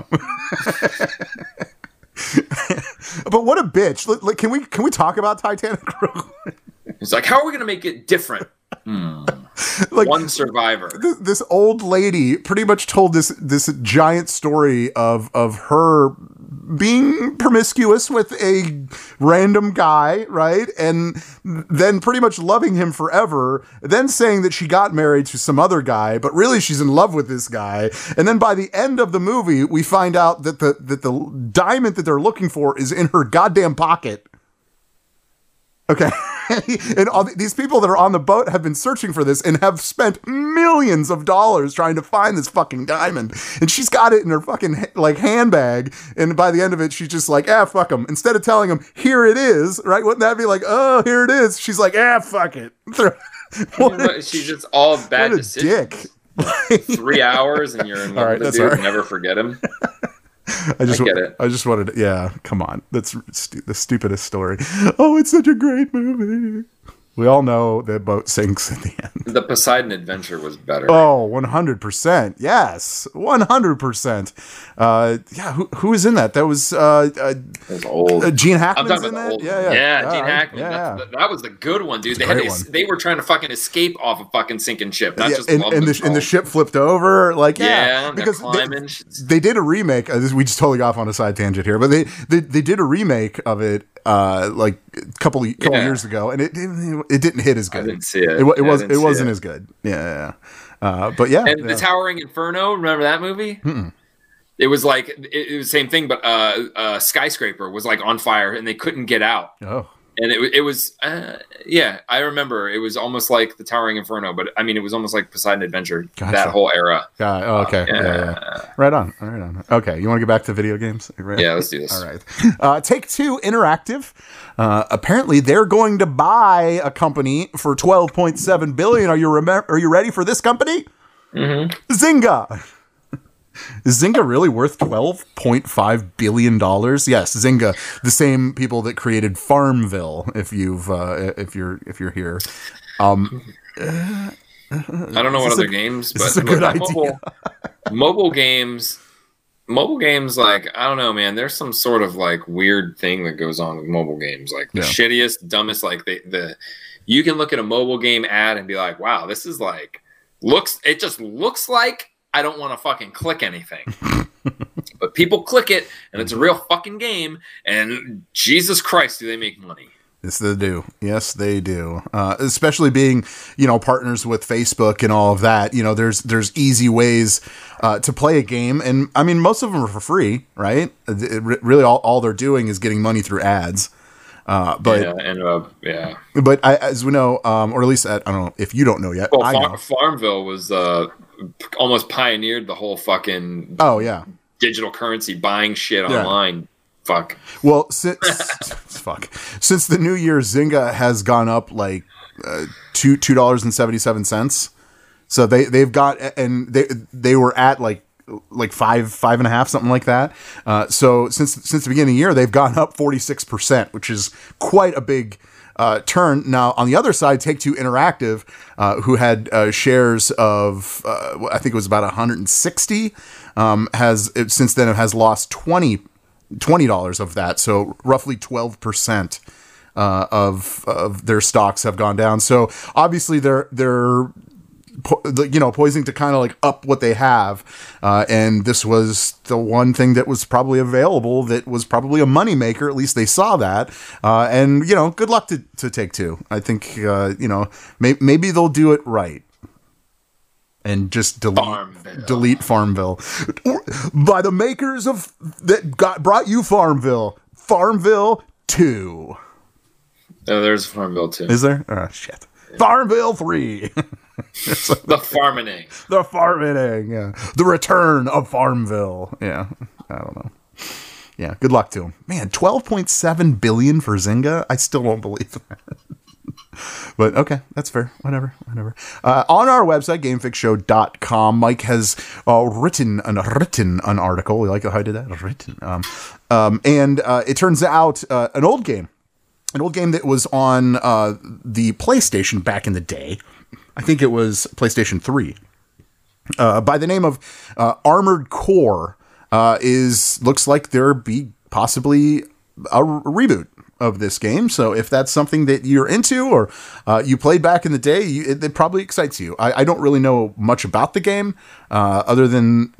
But what a bitch! Like, can we talk about Titanic? It's like, how are we going to make it different? Like, one survivor. This old lady pretty much told this giant story of her being promiscuous with a random guy, right? And then pretty much loving him forever, then saying that she got married to some other guy, but really she's in love with this guy. And then by the end of the movie, we find out that the diamond that they're looking for is in her goddamn pocket. Okay. And all these people that are on the boat have been searching for this and have spent millions of dollars trying to find this fucking diamond. And she's got it in her fucking like handbag. And by the end of it, she's just like, fuck them. Instead of telling them, here it is, right? Wouldn't that be like, oh, here it is? She's like, fuck it. She's just all bad what a decisions. Dick. 3 hours and you're in love with the dude and never forget him. I get it. I just wanted to, come on. That's the stupidest story. Oh, it's such a great movie. We all know that boat sinks at the end. The Poseidon Adventure was better. Oh, 100%. Yes, 100%. Who was in that? That was old. Gene Hackman's in that? Yeah, Gene Hackman. Yeah. That was the good one, dude. They were trying to fucking escape off a fucking sinking ship, not just love and the ship flipped over. Like, because they did a remake. We just totally got off on a side tangent here, but they did a remake of it like a couple years ago, and it didn't hit as good. I didn't see it. It wasn't as good. Yeah. But yeah. And The Towering Inferno, remember that movie? Mm-mm. it was like it was the same thing, but Skyscraper was like on fire and they couldn't get out. Oh. And it was yeah, I remember it was almost like the Towering Inferno, but I mean it was almost like Poseidon Adventure, that whole era. Okay. Yeah. Right on. Okay, you want to get back to video games? Right? Yeah, let's do this. All right. Take-Two Interactive. Apparently, they're going to buy a company for $12.7 billion. Are you ready for this company? Mm-hmm. Zynga. Is Zynga really worth $12.5 billion? Yes, Zynga, the same people that created Farmville. If you're here, I don't know what other games, but it's a good idea. Mobile games, like I don't know, man. There's some sort of like weird thing that goes on with mobile games, like the shittiest, dumbest. Like you can look at a mobile game ad and be like, wow, this is like it just looks like. I don't want to fucking click anything. But people click it, and it's a real fucking game, and Jesus Christ, do they make money. Yes, they do. Yes, they do. Especially being, partners with Facebook and all of that. There's easy ways to play a game, and I mean, most of them are for free, right? Really, all they're doing is getting money through ads. But as we know, or at least I don't know if you don't know yet. Well, I know. Farmville was almost pioneered the whole fucking digital currency buying shit online. Fuck. Well, since the new year, Zynga has gone up like $2.77. So they've got, and they were at like 5.5, something like that. So since the beginning of the year, they've gone up 46%, which is quite a big turn. Now, on the other side, Take-Two Interactive, who had shares of, I think it was about 160, since then has lost $20 of that. So roughly 12% of their stocks have gone down. So obviously they're poising to kind of like up what they have. And this was the one thing that was probably available that was probably a moneymaker. At least they saw that. And, good luck to Take-Two. I think, maybe they'll do it right. And just delete Farmville. By the makers of brought you Farmville. Farmville 2. Oh, there's Farmville 2. Is there? Oh, shit. Farmville 3. The Farmining. The Farmining, yeah. The return of Farmville. Yeah, I don't know. Yeah, good luck to him. Man, $12.7 billion for Zynga? I still won't believe that. But okay, that's fair. Whatever. On our website, GameFixShow.com, Mike has written an article. You like how I did that? And it turns out an old game that was on the PlayStation back in the day. I think it was PlayStation 3. By the name of Armored Core, looks like there be possibly a reboot of this game. So if that's something that you're into or you played back in the day, it probably excites you. I don't really know much about the game other than,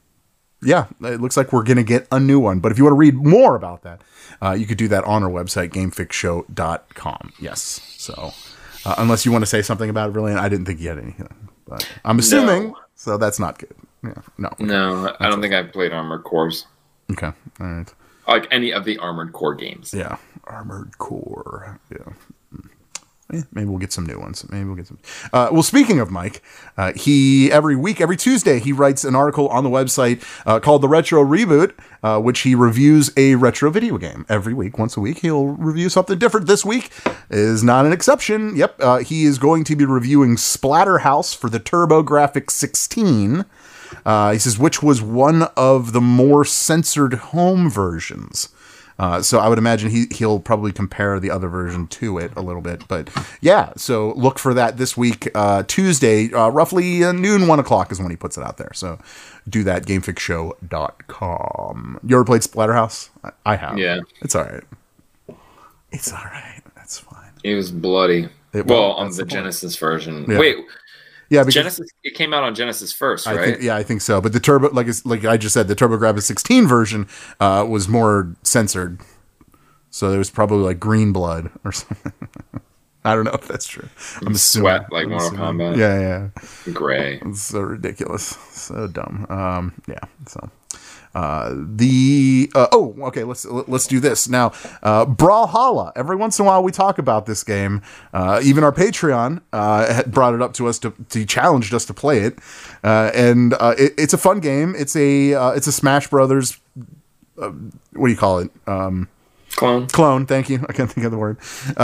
it looks like we're going to get a new one. But if you want to read more about that, you could do that on our website, GameFixShow.com. Yes. So unless you want to say something about it, really, I didn't think you had anything. But I'm assuming, so that's not good. Yeah, no, I don't think I've played Armored Cores. Okay, all right. Like any of the Armored Core games. Yeah, Armored Core. Yeah. Maybe we'll get some new ones. Well, speaking of Mike, every Tuesday, he writes an article on the website called The Retro Reboot, which he reviews a retro video game every week. Once a week, he'll review something different. This week is not an exception. Yep. He is going to be reviewing Splatterhouse for the TurboGrafx 16. He says, which was one of the more censored home versions. So I would imagine he'll probably compare the other version to it a little bit. But yeah, so look for that this week, Tuesday, roughly noon, 1 o'clock is when he puts it out there. So do that, GameFixShow.com. You ever played Splatterhouse? I have. Yeah. It's all right. That's fine. It was bloody. On the Genesis version. Yeah. Wait. Yeah, because Genesis. It came out on Genesis first, right? I think so. But the Turbo, like I just said, the TurboGrafx 16 version was more censored, so there was probably like green blood or something. I don't know if that's true. I'm assuming. Sweat like Mortal Kombat. Yeah. Gray. It's so ridiculous, so dumb. Yeah. So, Let's do this now. Brawlhalla. Every once in a while we talk about this game. Even our Patreon had brought it up to us to challenged us to play it, and it's a fun game. It's a Smash Brothers. What do you call it? Clone. Thank you. I can't think of the word.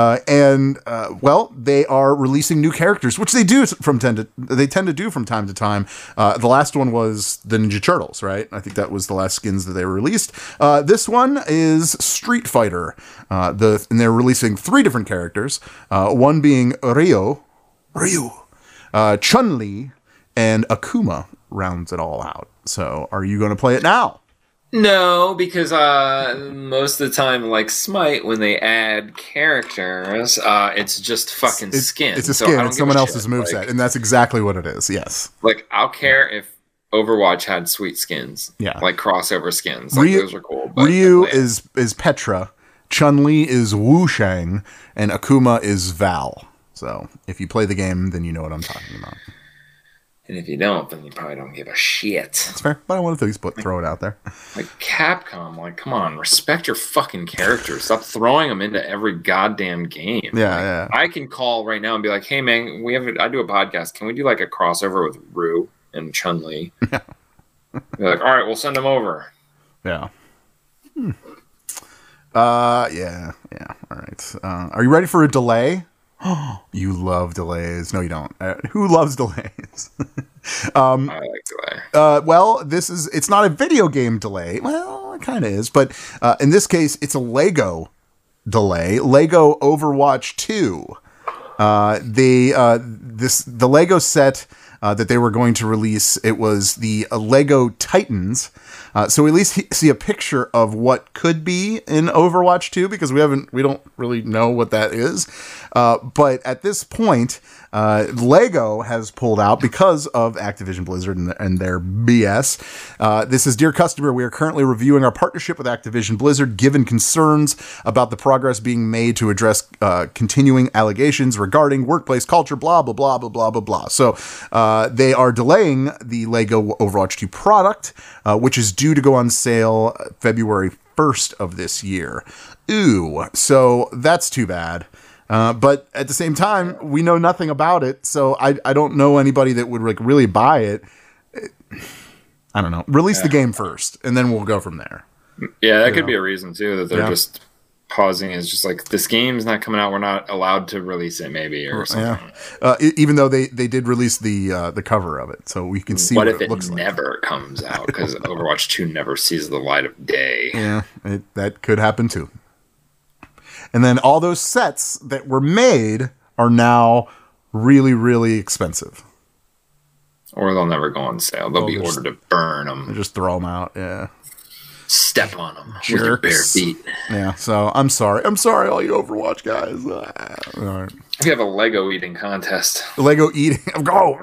They are releasing new characters, which they tend to do from time to time. The last one was the Ninja Turtles, right? I think that was the last skins that they released. This one is Street Fighter. And they're releasing 3 different characters. One being Ryu, Chun-Li, and Akuma rounds it all out. So, are you going to play it now? No, because most of the time, like Smite, when they add characters, it's just fucking skin. It's a skin. It's someone else's moveset, and that's exactly what it is, yes. Like, I'll care if Overwatch had sweet skins. Yeah. Like crossover skins. Like, those are cool. Ryu is Petra, Chun-Li is Wu Shang, and Akuma is Val. So, if you play the game, then you know what I'm talking about. And if you don't, then you probably don't give a shit. That's fair, but I want to throw it out there. Like, Capcom, like, come on, respect your fucking characters. Stop throwing them into every goddamn game. Yeah. I can call right now and be like, hey, man, I do a podcast. Can we do, like, a crossover with Ryu and Chun-Li? Yeah. Be like, all right, we'll send them over. Yeah. Yeah. All right. Are you ready for a delay? You love delays. No, you don't. Who loves delays? I like delay. It's not a video game delay. Well, it kind of is, but in this case, it's a Lego delay. Lego Overwatch 2. The Lego set that they were going to release, it was the Lego Titans. So we at least see a picture of what could be in Overwatch 2 because we don't really know what that is. But at this point, Lego has pulled out because of Activision Blizzard and their BS. This is, dear customer, we are currently reviewing our partnership with Activision Blizzard given concerns about the progress being made to address continuing allegations regarding workplace culture, blah, blah, blah, blah, blah, blah, blah. So they are delaying the Lego Overwatch 2 product, which is due to go on sale February 1st of this year. Ooh, so that's too bad. But at the same time, we know nothing about it, so I don't know anybody that would like really buy it. I don't know. Release the game first, and then we'll go from there. Yeah, that could be a reason too that they're just pausing. It's just like this game's not coming out. We're not allowed to release it, maybe or something. Yeah. Even though they did release the cover of it, so we can see what it looks like. Never comes out because Overwatch 2 never sees the light of day. Yeah, that could happen too. And then all those sets that were made are now really, really expensive. Or they'll never go on sale. They'll be ordered to burn them. Just throw them out, yeah. Step on them with your bare feet. Yeah, so I'm sorry. I'm sorry, all you Overwatch guys. All right. We have a Lego eating contest. Lego eating. Go!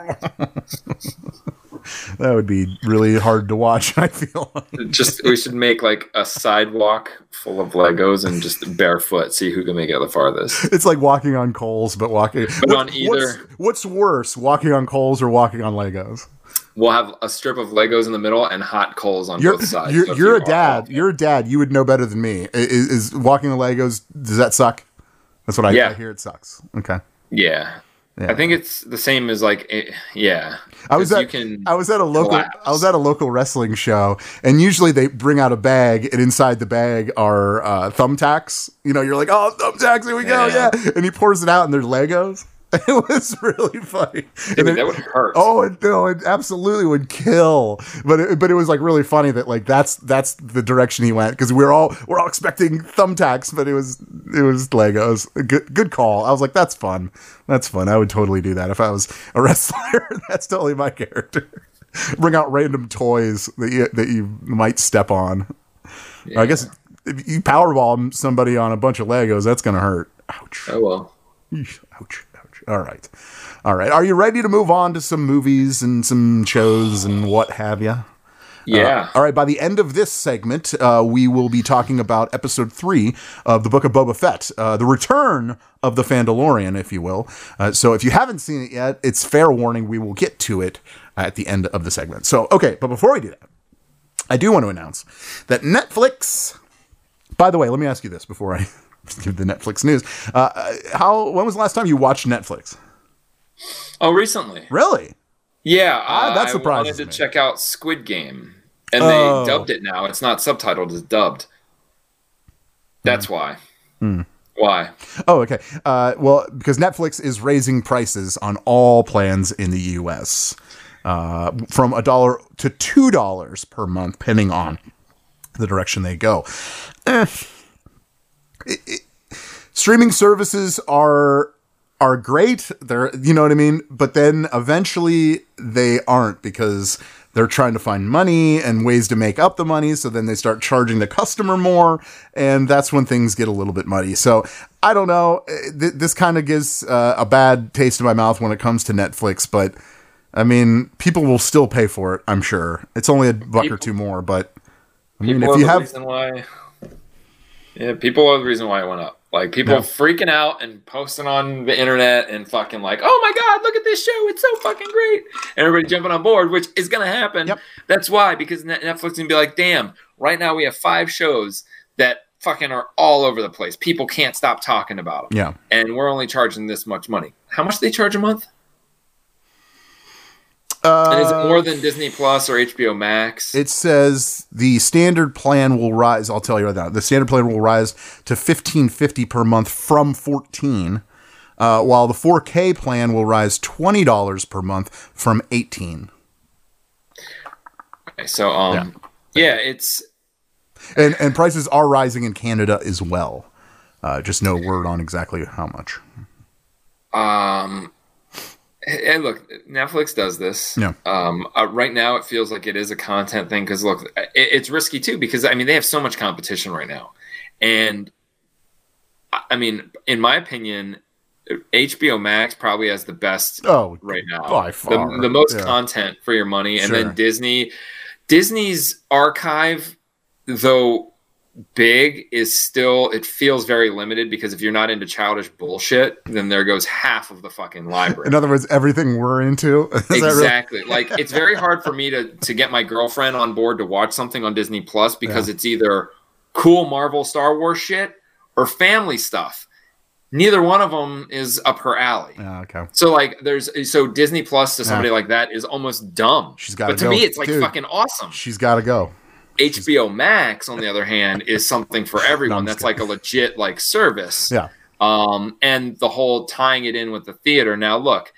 That would be really hard to watch, I feel. We should make like a sidewalk full of Legos and just barefoot, see who can make it the farthest. It's like walking on coals, but on either. What's worse, walking on coals or walking on Legos? We'll have a strip of Legos in the middle and hot coals on both sides. You're a dad. You're a dad. You would know better than me. Is walking on Legos, does that suck? That's what I hear. It sucks. Okay. Yeah. I think it's the same as like I was at a local wrestling show, and usually they bring out a bag, and inside the bag are thumbtacks. You know, you're like, oh, thumbtacks, here we go, yeah. And he pours it out, and there's Legos. It was really funny. That would hurt. Oh, no, it absolutely would kill. But it was like really funny that like that's the direction he went, because we're all expecting thumbtacks, but it was Legos. Good call. I was like, that's fun. That's fun. I would totally do that if I was a wrestler. That's totally my character. Bring out random toys that you might step on. Yeah. I guess if you powerbomb somebody on a bunch of Legos, that's gonna hurt. Ouch. Oh well. Ouch. All right. Are you ready to move on to some movies and some shows and what have you? Yeah. All right. By the end of this segment, we will be talking about episode 3 of the Book of Boba Fett, the return of the Fandalorian, if you will. So if you haven't seen it yet, it's fair warning. We will get to it at the end of the segment. So, okay. But before we do that, I do want to announce that Netflix. By the way, let me ask you this before I give the Netflix news. When was the last time you watched Netflix? Oh, recently. Really? Yeah, that surprises I wanted me. to check out Squid Game, and they dubbed it now. It's not subtitled; it's dubbed. That's why. Why? Oh, okay. Well, because Netflix is raising prices on all plans in the U.S. From $1 to $2 per month, depending on the direction they go. Streaming services are great. They're, you know what I mean? But then eventually they aren't, because they're trying to find money and ways to make up the money. So then they start charging the customer more, and that's when things get a little bit muddy. So I don't know. This kind of gives a bad taste in my mouth when it comes to Netflix, but I mean, people will still pay for it. I'm sure it's only $1 or $2 more, but I mean, if you have, people are the reason why it went up. Like, people freaking out and posting on the internet and fucking like, oh my God, look at this show. It's so fucking great. And everybody jumping on board, which is going to happen. Yep. That's why, because Netflix is going to be like, damn, right now we have 5 shows that fucking are all over the place. People can't stop talking about them. Yeah. And we're only charging this much money. How much do they charge a month? And is it more than Disney Plus or HBO Max? It says the standard plan will rise. I'll tell you right now. The standard plan will rise to $15.50 per month from $14, while the 4K plan will rise $20 per month from $18. Okay, so it's and prices are rising in Canada as well. Just no word on exactly how much. Hey, look, Netflix does this. Yeah. Right now, it feels like it is a content thing because, look, it's risky too because, I mean, they have so much competition right now. And, I mean, in my opinion, HBO Max probably has the best right now. By far. The most content for your money. And then Disney's archive, though big, is still, it feels very limited because if you're not into childish bullshit, then there goes half of the fucking library. In other words, everything we're into. Exactly. Really? Like, it's very hard for me to get my girlfriend on board to watch something on Disney Plus because it's either cool Marvel Star Wars shit or family stuff. Neither one of them is up her alley. Okay. So like so Disney Plus to somebody like that is almost dumb. She's got to go. But to me it's like fucking awesome. She's got to go. HBO Max, on the other hand, is something for everyone. That's like a legit like service. Yeah. And the whole tying it in with the theater. Now, look,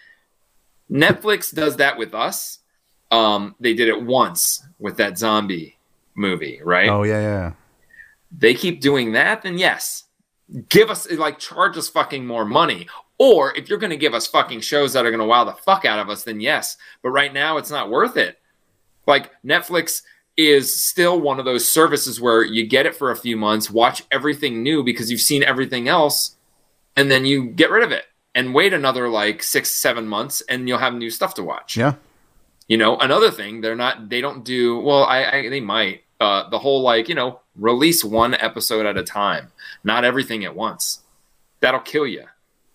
Netflix does that with us. They did it once with that zombie movie, right? Oh, yeah. They keep doing that, then yes. Give us, like, charge us fucking more money. Or if you're going to give us fucking shows that are going to wow the fuck out of us, then yes. But right now, it's not worth it. Like, Netflix is still one of those services where you get it for a few months, watch everything new because you've seen everything else, and then you get rid of it and wait another like 6-7 months and you'll have new stuff to watch. Yeah. You know, another thing, they don't do, well, they might, the whole like, you know, release one episode at a time, not everything at once. That'll kill you.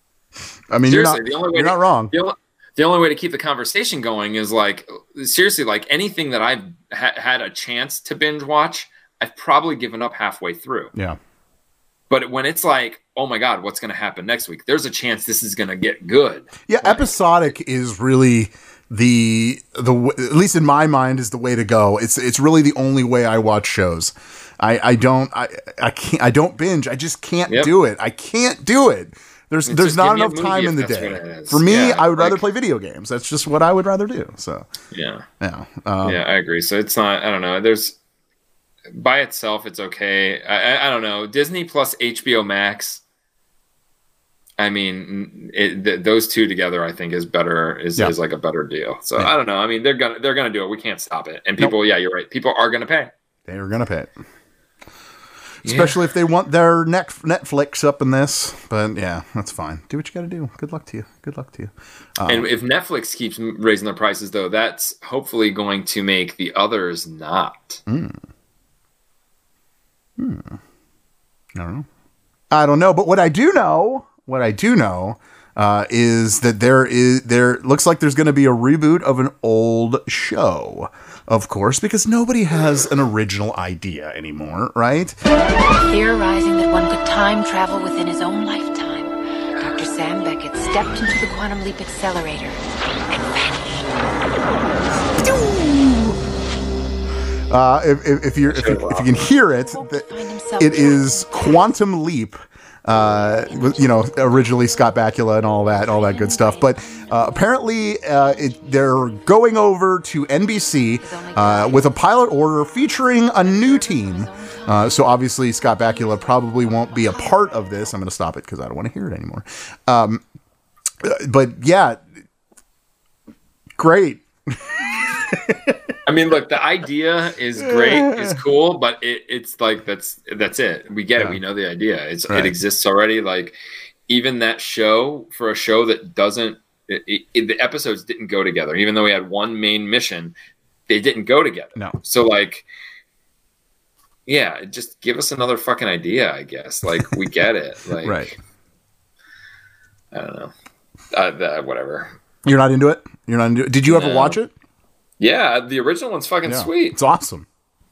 I mean, seriously, you're not wrong. The only way to keep the conversation going is like, seriously, like anything that I've had a chance to binge watch, I've probably given up halfway through. Yeah. But when it's like, oh my God, what's going to happen next week? There's a chance this is going to get good. Yeah. Like, episodic is really the at least in my mind is the way to go. It's really the only way I watch shows. I don't binge. I just can't do it. I can't do it. There's not enough time in the day. For me, I would rather play video games. That's just what I would rather do. So yeah, I agree. So it's not. I don't know. There's by itself, it's okay. I don't know. Disney plus HBO Max. I mean, those two together, I think, is better. Is like a better deal. So I don't know. I mean, they're gonna do it. We can't stop it. And people, yeah, you're right. People are gonna pay. They are gonna pay it. Especially if they want their Netflix up in this. But yeah, that's fine. Do what you got to do. Good luck to you. And if Netflix keeps raising their prices, though, that's hopefully going to make the others not. I don't know. But what I do know is that there looks like there's going to be a reboot of an old show. Of course, because nobody has an original idea anymore, right? Theorizing that one could time travel within his own lifetime, Dr. Sam Beckett stepped into the Quantum Leap Accelerator and vanished. If you can hear it, it is Quantum Leap. Originally Scott Bakula and all that good stuff. But apparently they're going over to NBC with a pilot order featuring a new team. So obviously Scott Bakula probably won't be a part of this. I'm going to stop it because I don't want to hear it anymore. But yeah, great. I mean, look, the idea is great, is cool, but it's like that's it. We get it. We know the idea. It exists already. Like even that show, for a show that doesn't, the episodes didn't go together. Even though we had one main mission, they didn't go together. No. So like, yeah, just give us another fucking idea, I guess. Like we get it. Like, right. I don't know. Whatever. You're not into it? Did you ever watch it? Yeah, the original one's fucking sweet. It's awesome.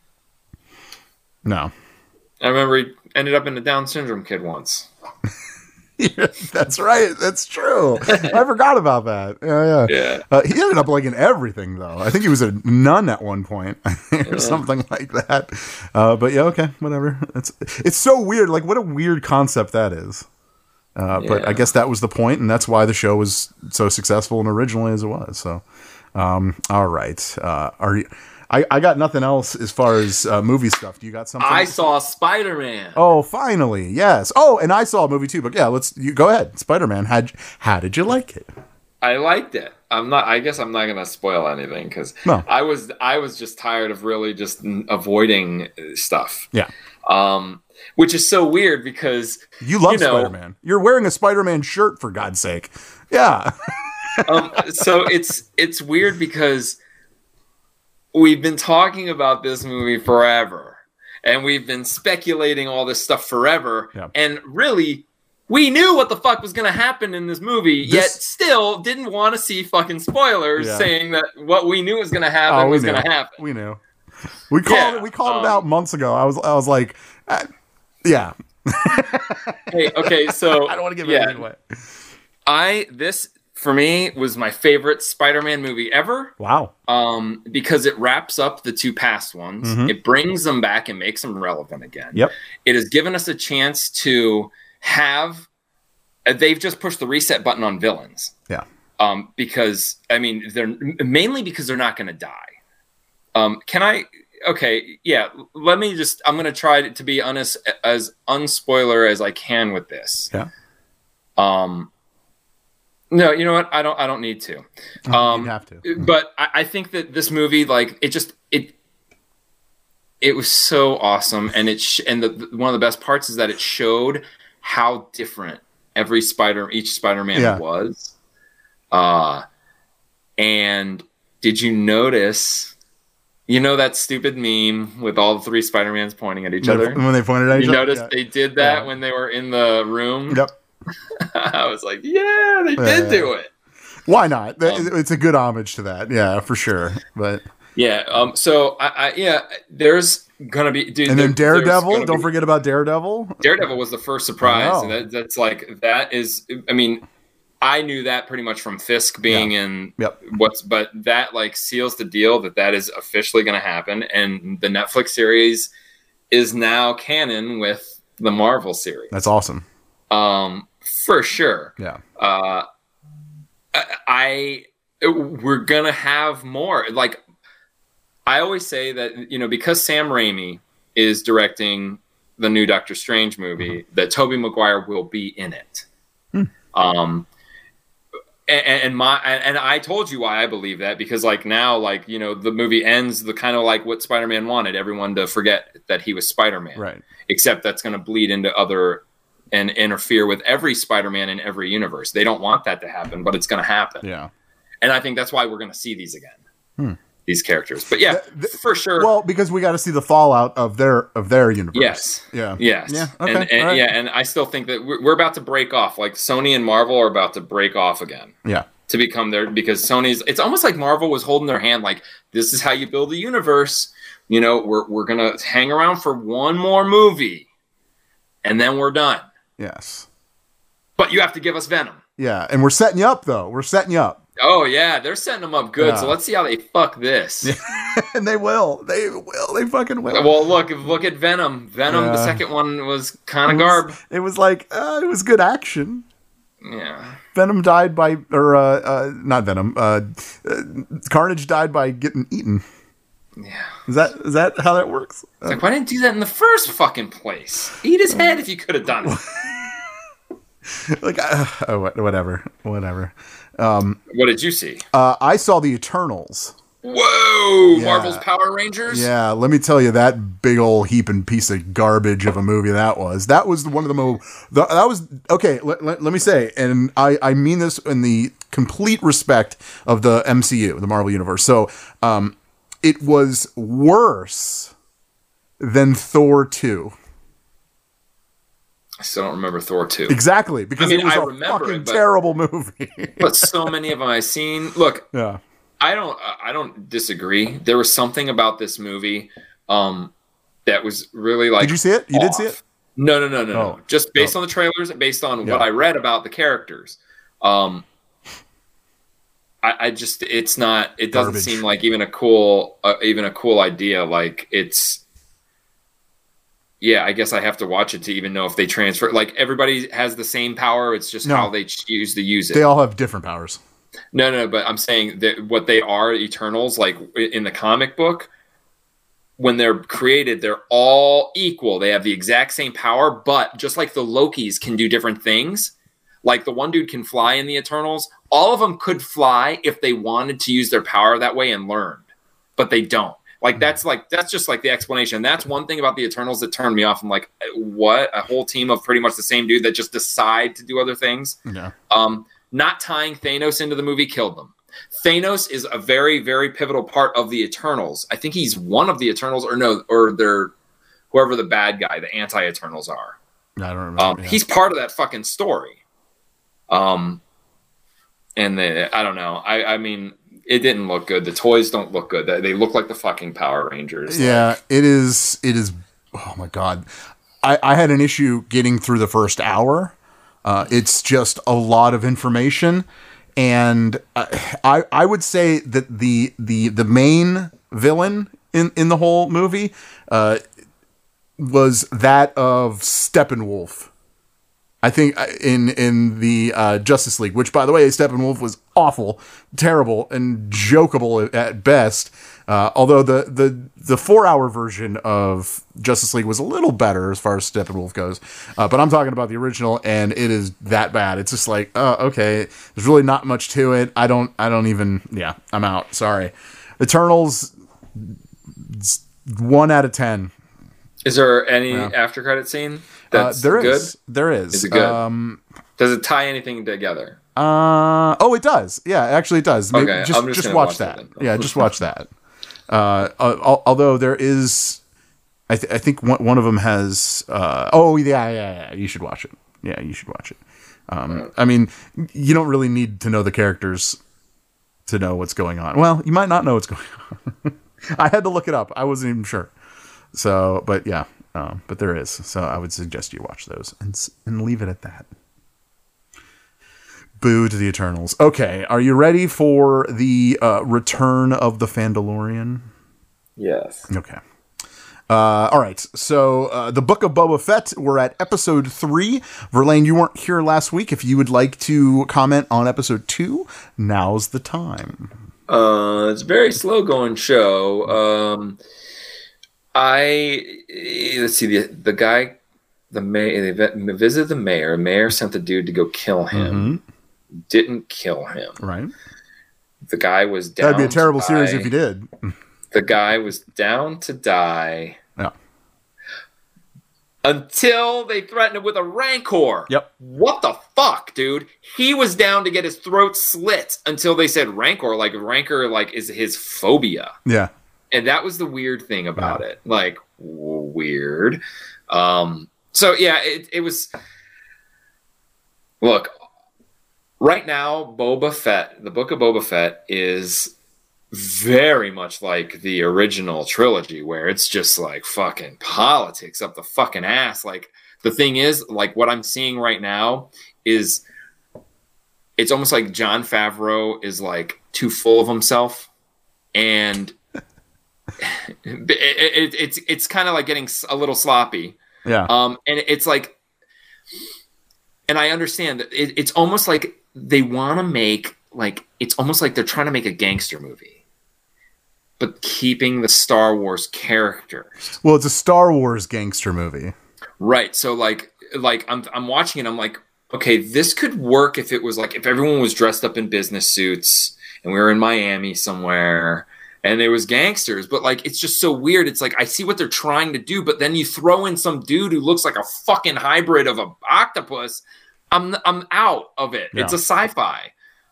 No. I remember he ended up in the Down syndrome kid once. Yeah, that's right. That's true. I forgot about that. Yeah. He ended up liking everything, though. I think he was a nun at one point or something like that. But yeah, okay, whatever. It's so weird. Like, what a weird concept that is. But I guess that was the point, and that's why the show was so successful and originally as it was. So. All right. I got nothing else as far as movie stuff. Do you got something? I saw Spider-Man. Oh, finally. Yes. Oh, and I saw a movie too, but yeah, you go ahead. Spider-Man. How did you like it? I liked it. I guess I'm not going to spoil anything because I was just tired of really just avoiding stuff. Yeah. Which is so weird because you love Spider-Man. You're wearing a Spider-Man shirt for God's sake. Yeah. So it's weird because we've been talking about this movie forever and we've been speculating all this stuff forever. Yeah. And really, we knew what the fuck was going to happen in this movie, yet still didn't want to see fucking spoilers saying that what we knew was going to happen was going to happen. We knew. We called it out months ago. I was like, yeah. Hey, okay, so I don't want to give anything away. This for me was my favorite Spider-Man movie ever. Wow. Because it wraps up the two past ones. Mm-hmm. It brings them back and makes them relevant again. Yep. It has given us a chance to have they've just pushed the reset button on villains. Yeah. Because they're mainly because they're not going to die. Okay, yeah, I'm going to try to be as unspoiler as I can with this. Yeah. No, you know what? I don't need to. You have to. But I think that this movie, like, it was so awesome, and one of the best parts is that it showed how different each Spider-Man was. And did you notice? You know that stupid meme with all the three Spider-Mans pointing at each other? When they pointed at each other? You noticed they did that when they were in the room? Yep. I was like, yeah, they did do it. Why not? It's a good homage to that. Yeah, for sure. But yeah, so there's gonna be, dude, and then Daredevil. Don't forget about Daredevil. Daredevil was the first surprise, and that's like that is. I mean, I knew that pretty much from Fisk being in but that like seals the deal that is officially going to happen, and the Netflix series is now canon with the Marvel series. That's awesome. For sure. Yeah. We're gonna have more. Like I always say that, because Sam Raimi is directing the new Doctor Strange movie, that Tobey Maguire will be in it. And I told you why I believe that, because like now, like, the movie ends the kind of like what Spider-Man wanted everyone to forget that he was Spider-Man, right? Except that's going to bleed into other and interfere with every Spider-Man in every universe. They don't want that to happen, but it's going to happen. Yeah. And I think that's why we're going to see these again. these characters. But yeah, for sure. Well, because we got to see the fallout of their universe. Yes. Yeah. Yes. Yeah. Okay. And right. yeah, and I still think that we're about to break off. Like Sony and Marvel are about to break off again. Yeah. To become their, because Sony's, it's almost like Marvel was holding their hand, like, this is how you build a universe. You know, we're gonna hang around for one more movie, and then we're done. Yes. But you have to give us Venom. Yeah, and we're setting you up though. We're setting you up. Oh yeah, they're setting them up good. Yeah. So let's see how they fuck this. Yeah. And they will. They will. They fucking will. Well, look at Venom. Venom, the second one was kind of garb. It was like it was good action. Yeah. Venom died by, or not Venom. Carnage died by getting eaten. Yeah. Is that how that works? It's like, why didn't you do that in the first fucking place? Eat his head if you could have done it. Like, whatever. What did you see? I saw the Eternals. Whoa! Yeah. Marvel's Power Rangers? Yeah, let me tell you, that big old heaping piece of garbage of a movie that was. That was one of the most... That was... Okay, let me say, and I mean this in the complete respect of the MCU, the Marvel Universe. So, it was worse than Thor 2. I still don't remember Thor 2. Exactly, because it was I a remember fucking it, but, terrible movie. But so many of them I've seen. Look, yeah. I don't disagree. There was something about this movie that was really like. Did you see it? You did see it? No. Oh. Just based on the trailers, based on what I read about the characters. I just, it's not. It doesn't Garbage. seem like even a cool idea. Like it's. Yeah, I guess I have to watch it to even know if they transfer. Like everybody has the same power. It's just how they choose to use it. They all have different powers. No, but I'm saying that what they are, Eternals, like in the comic book, when they're created, they're all equal. They have the exact same power, but just like the Lokis can do different things, like the one dude can fly in the Eternals, all of them could fly if they wanted to use their power that way and learned, but they don't. That's just like the explanation. That's one thing about the Eternals that turned me off. I'm like, what? A whole team of pretty much the same dude that just decide to do other things? Yeah. Not tying Thanos into the movie killed them. Thanos is a very, very pivotal part of the Eternals. I think he's one of the Eternals, or they're whoever the bad guy, the anti-Eternals are. I don't remember. He's part of that fucking story. And I don't know. I mean, it didn't look good. The toys don't look good. They look like the fucking Power Rangers. Yeah, it is. Oh my God. I had an issue getting through the first hour. It's just a lot of information. And I would say that the main villain in the whole movie was that of Steppenwolf. I think in the Justice League, which, by the way, Steppenwolf was awful, terrible, and jokeable at best. Although the 4-hour version of Justice League was a little better as far as Steppenwolf goes. But I'm talking about the original, and it is that bad. It's just like, oh, okay, there's really not much to it. I don't even. Yeah, I'm out. Sorry. Eternals, 1 out of 10. Is there any after credit scene? That's there good? is. There is. Is it good? Does it tie anything together? It does. Yeah, actually it does. Maybe Okay, just watch that. Yeah, just watch that. Although there is, I think one of them has. Yeah. You should watch it. Yeah, you should watch it. I mean, you don't really need to know the characters to know what's going on. Well, you might not know what's going on. I had to look it up. I wasn't even sure. So, but yeah. But there is. So I would suggest you watch those and leave it at that. Boo to the Eternals. Okay, are you ready for the return of the Fandalorian? Yes. Okay. All right. So the Book of Boba Fett, we're at episode 3. Verlaine, you weren't here last week. If you would like to comment on episode 2, now's the time. It's a very slow going show. Let's see, the guy, the mayor, they visited the mayor. Mayor sent the dude to go kill him. Mm-hmm. Didn't kill him. Right. The guy was down. That'd be a terrible series if you did. The guy was down to die. Yeah. Until they threatened him with a Rancor. Yep. What the fuck, dude? He was down to get his throat slit until they said Rancor. Like, Rancor, like, is his phobia. Yeah. And that was the weird thing about it. Like, weird. So, yeah, it was... Look, right now, Boba Fett, the Book of Boba Fett, is very much like the original trilogy, where it's just like fucking politics up the fucking ass. Like, the thing is, like, what I'm seeing right now is it's almost like Jon Favreau is like too full of himself, and it's kind of like getting a little sloppy. Yeah. And it's like, and I understand that it's almost like they want to make, like, it's almost like they're trying to make a gangster movie, but keeping the Star Wars characters. Well, it's a Star Wars gangster movie. Right. So like I'm watching it. I'm like, okay, this could work if it was like, if everyone was dressed up in business suits and we were in Miami somewhere and there was gangsters, but like, it's just so weird. It's like, I see what they're trying to do, but then you throw in some dude who looks like a fucking hybrid of an octopus. I'm out of it. Yeah. It's a sci-fi.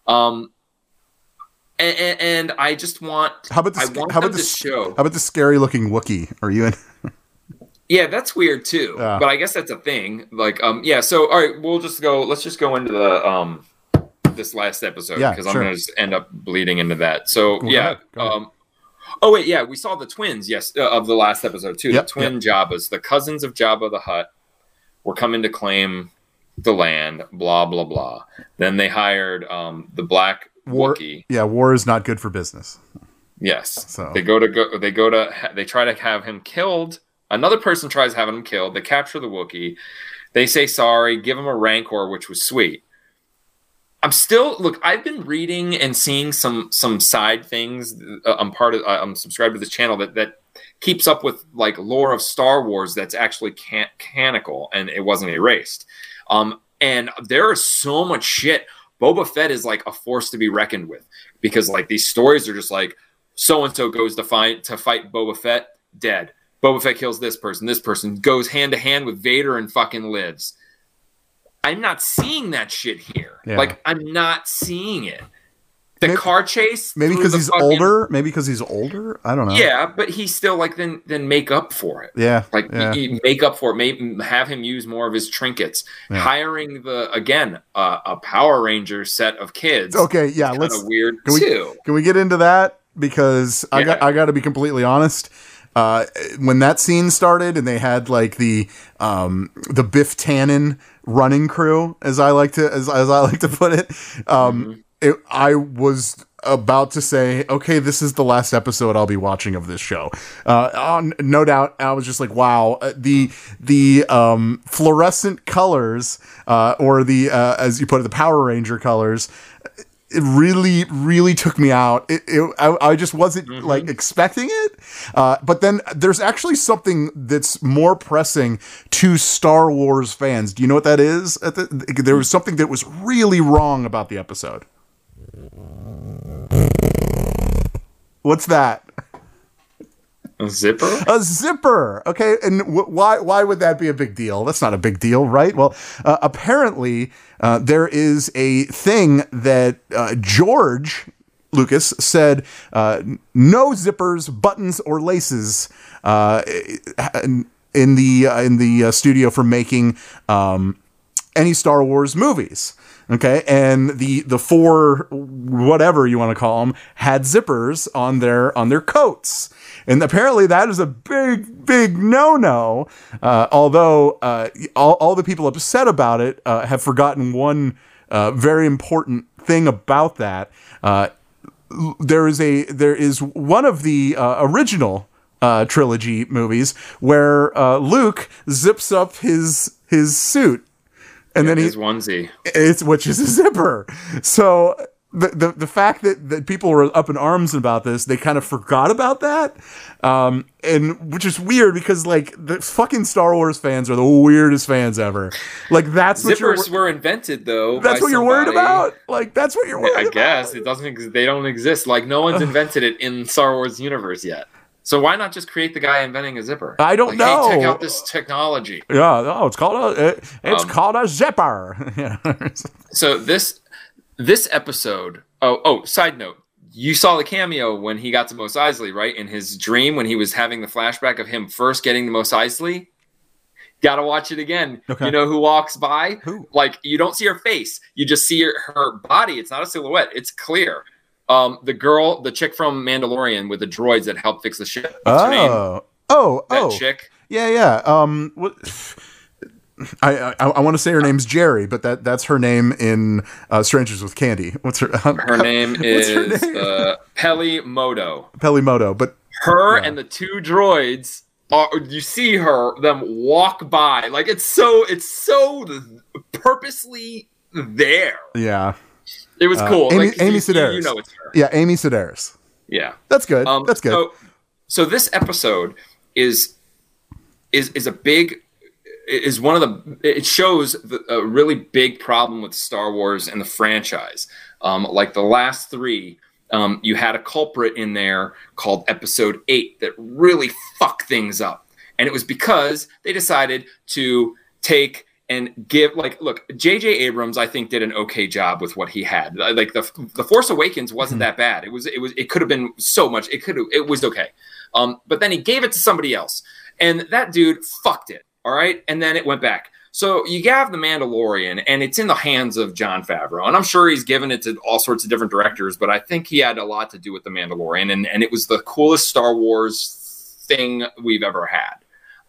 And I just want. How about the scary looking Wookiee? Are you in? Yeah, that's weird too. But I guess that's a thing. Like, yeah. So, all right, let's just go into the this last episode, because I'm going to just end up bleeding into that. So, Go yeah. ahead. Oh wait, yeah, we saw the twins. Yes, of the last episode too. Yep, the twin Jabbas, the cousins of Jabba the Hutt, were coming to claim the land. Blah blah blah. Then they hired the black Wookiee. Yeah, war is not good for business. Yes. So they try to have him killed. Another person tries having him killed. They capture the Wookiee. They say sorry, give him a Rancor, which was sweet. I've been reading and seeing some side things. I'm subscribed to this channel that keeps up with like lore of Star Wars that's actually canonical and it wasn't erased. And there is so much shit. Boba Fett is like a force to be reckoned with, because like these stories are just like, so-and-so goes to fight Boba Fett, dead. Boba Fett kills this person goes hand to hand with Vader and fucking lives. I'm not seeing that shit here. Yeah. Like, I'm not seeing it. Car chase. Maybe because he's older. Maybe because he's older. I don't know. Yeah, but he still like then make up for it. Yeah, like you make up for it. Maybe have him use more of his trinkets. Yeah. Hiring a Power Ranger set of kids. Okay, yeah, let's weird too. Can we get into that? Because I got to be completely honest. When that scene started and they had like the Biff Tannen running crew, as I like to put it. I was about to say, okay, this is the last episode I'll be watching of this show. No doubt, I was just like, wow, the fluorescent colors, or the as you put it, the Power Ranger colors. It really, really took me out. I just wasn't like expecting it. But then there's actually something that's more pressing to Star Wars fans. Do you know what that is? There was something that was really wrong about the episode. What's that? A zipper? A zipper. Okay, and why would that be a big deal? That's not a big deal, right? Well, apparently there is a thing that George Lucas said, no zippers, buttons, or laces in the studio for making any Star Wars movies. Okay, and the four, whatever you want to call them, had zippers on their coats. And apparently that is a big no-no. Although all the people upset about it have forgotten one very important thing about that. There is one of the original trilogy movies where Luke zips up his suit. And then his onesie, which is a zipper. So the fact that people were up in arms about this, they kind of forgot about that, and which is weird because like the fucking Star Wars fans are the weirdest fans ever. Like that's what zippers were invented though. That's what you're worried about. Like that's what you're worried about. I guess it doesn't. They don't exist. Like no one's invented it in Star Wars universe yet. So why not just create the guy inventing a zipper? I don't know. Hey, check out this technology. Yeah, no, it's called a zipper. So this episode. Oh, side note. You saw the cameo when he got to Mos Eisley, right? In his dream, when he was having the flashback of him first getting to Mos Eisley. Gotta watch it again. Okay. You know who walks by? Who? Like, you don't see her face. You just see her body. It's not a silhouette. It's clear. The chick from Mandalorian with the droids that help fix the ship. What's her name? That chick. Yeah. I want to say her name's Jerry, but that's her name in Strangers with Candy. What's her? Her name is Peli Moto. Peli Moto, but her and the two droids you see them walk by like it's so purposely there. Yeah, it was cool. Amy Sedaris. You know it's her. Yeah, Amy Sedaris. Yeah, that's good. That's good. So this episode is a big. Is one of the. It shows a really big problem with Star Wars and the franchise. Like the last three, you had a culprit in there called Episode 8 that really fucked things up, and it was because they decided to take and give look. J.J. Abrams, I think, did an okay job with what he had. Like the Force Awakens wasn't that bad. It could have been so much. It was okay. But then he gave it to somebody else, and that dude fucked it. All right. And then it went back. So you have The Mandalorian, and it's in the hands of Jon Favreau. And I'm sure he's given it to all sorts of different directors, but I think he had a lot to do with The Mandalorian. And it was the coolest Star Wars thing we've ever had.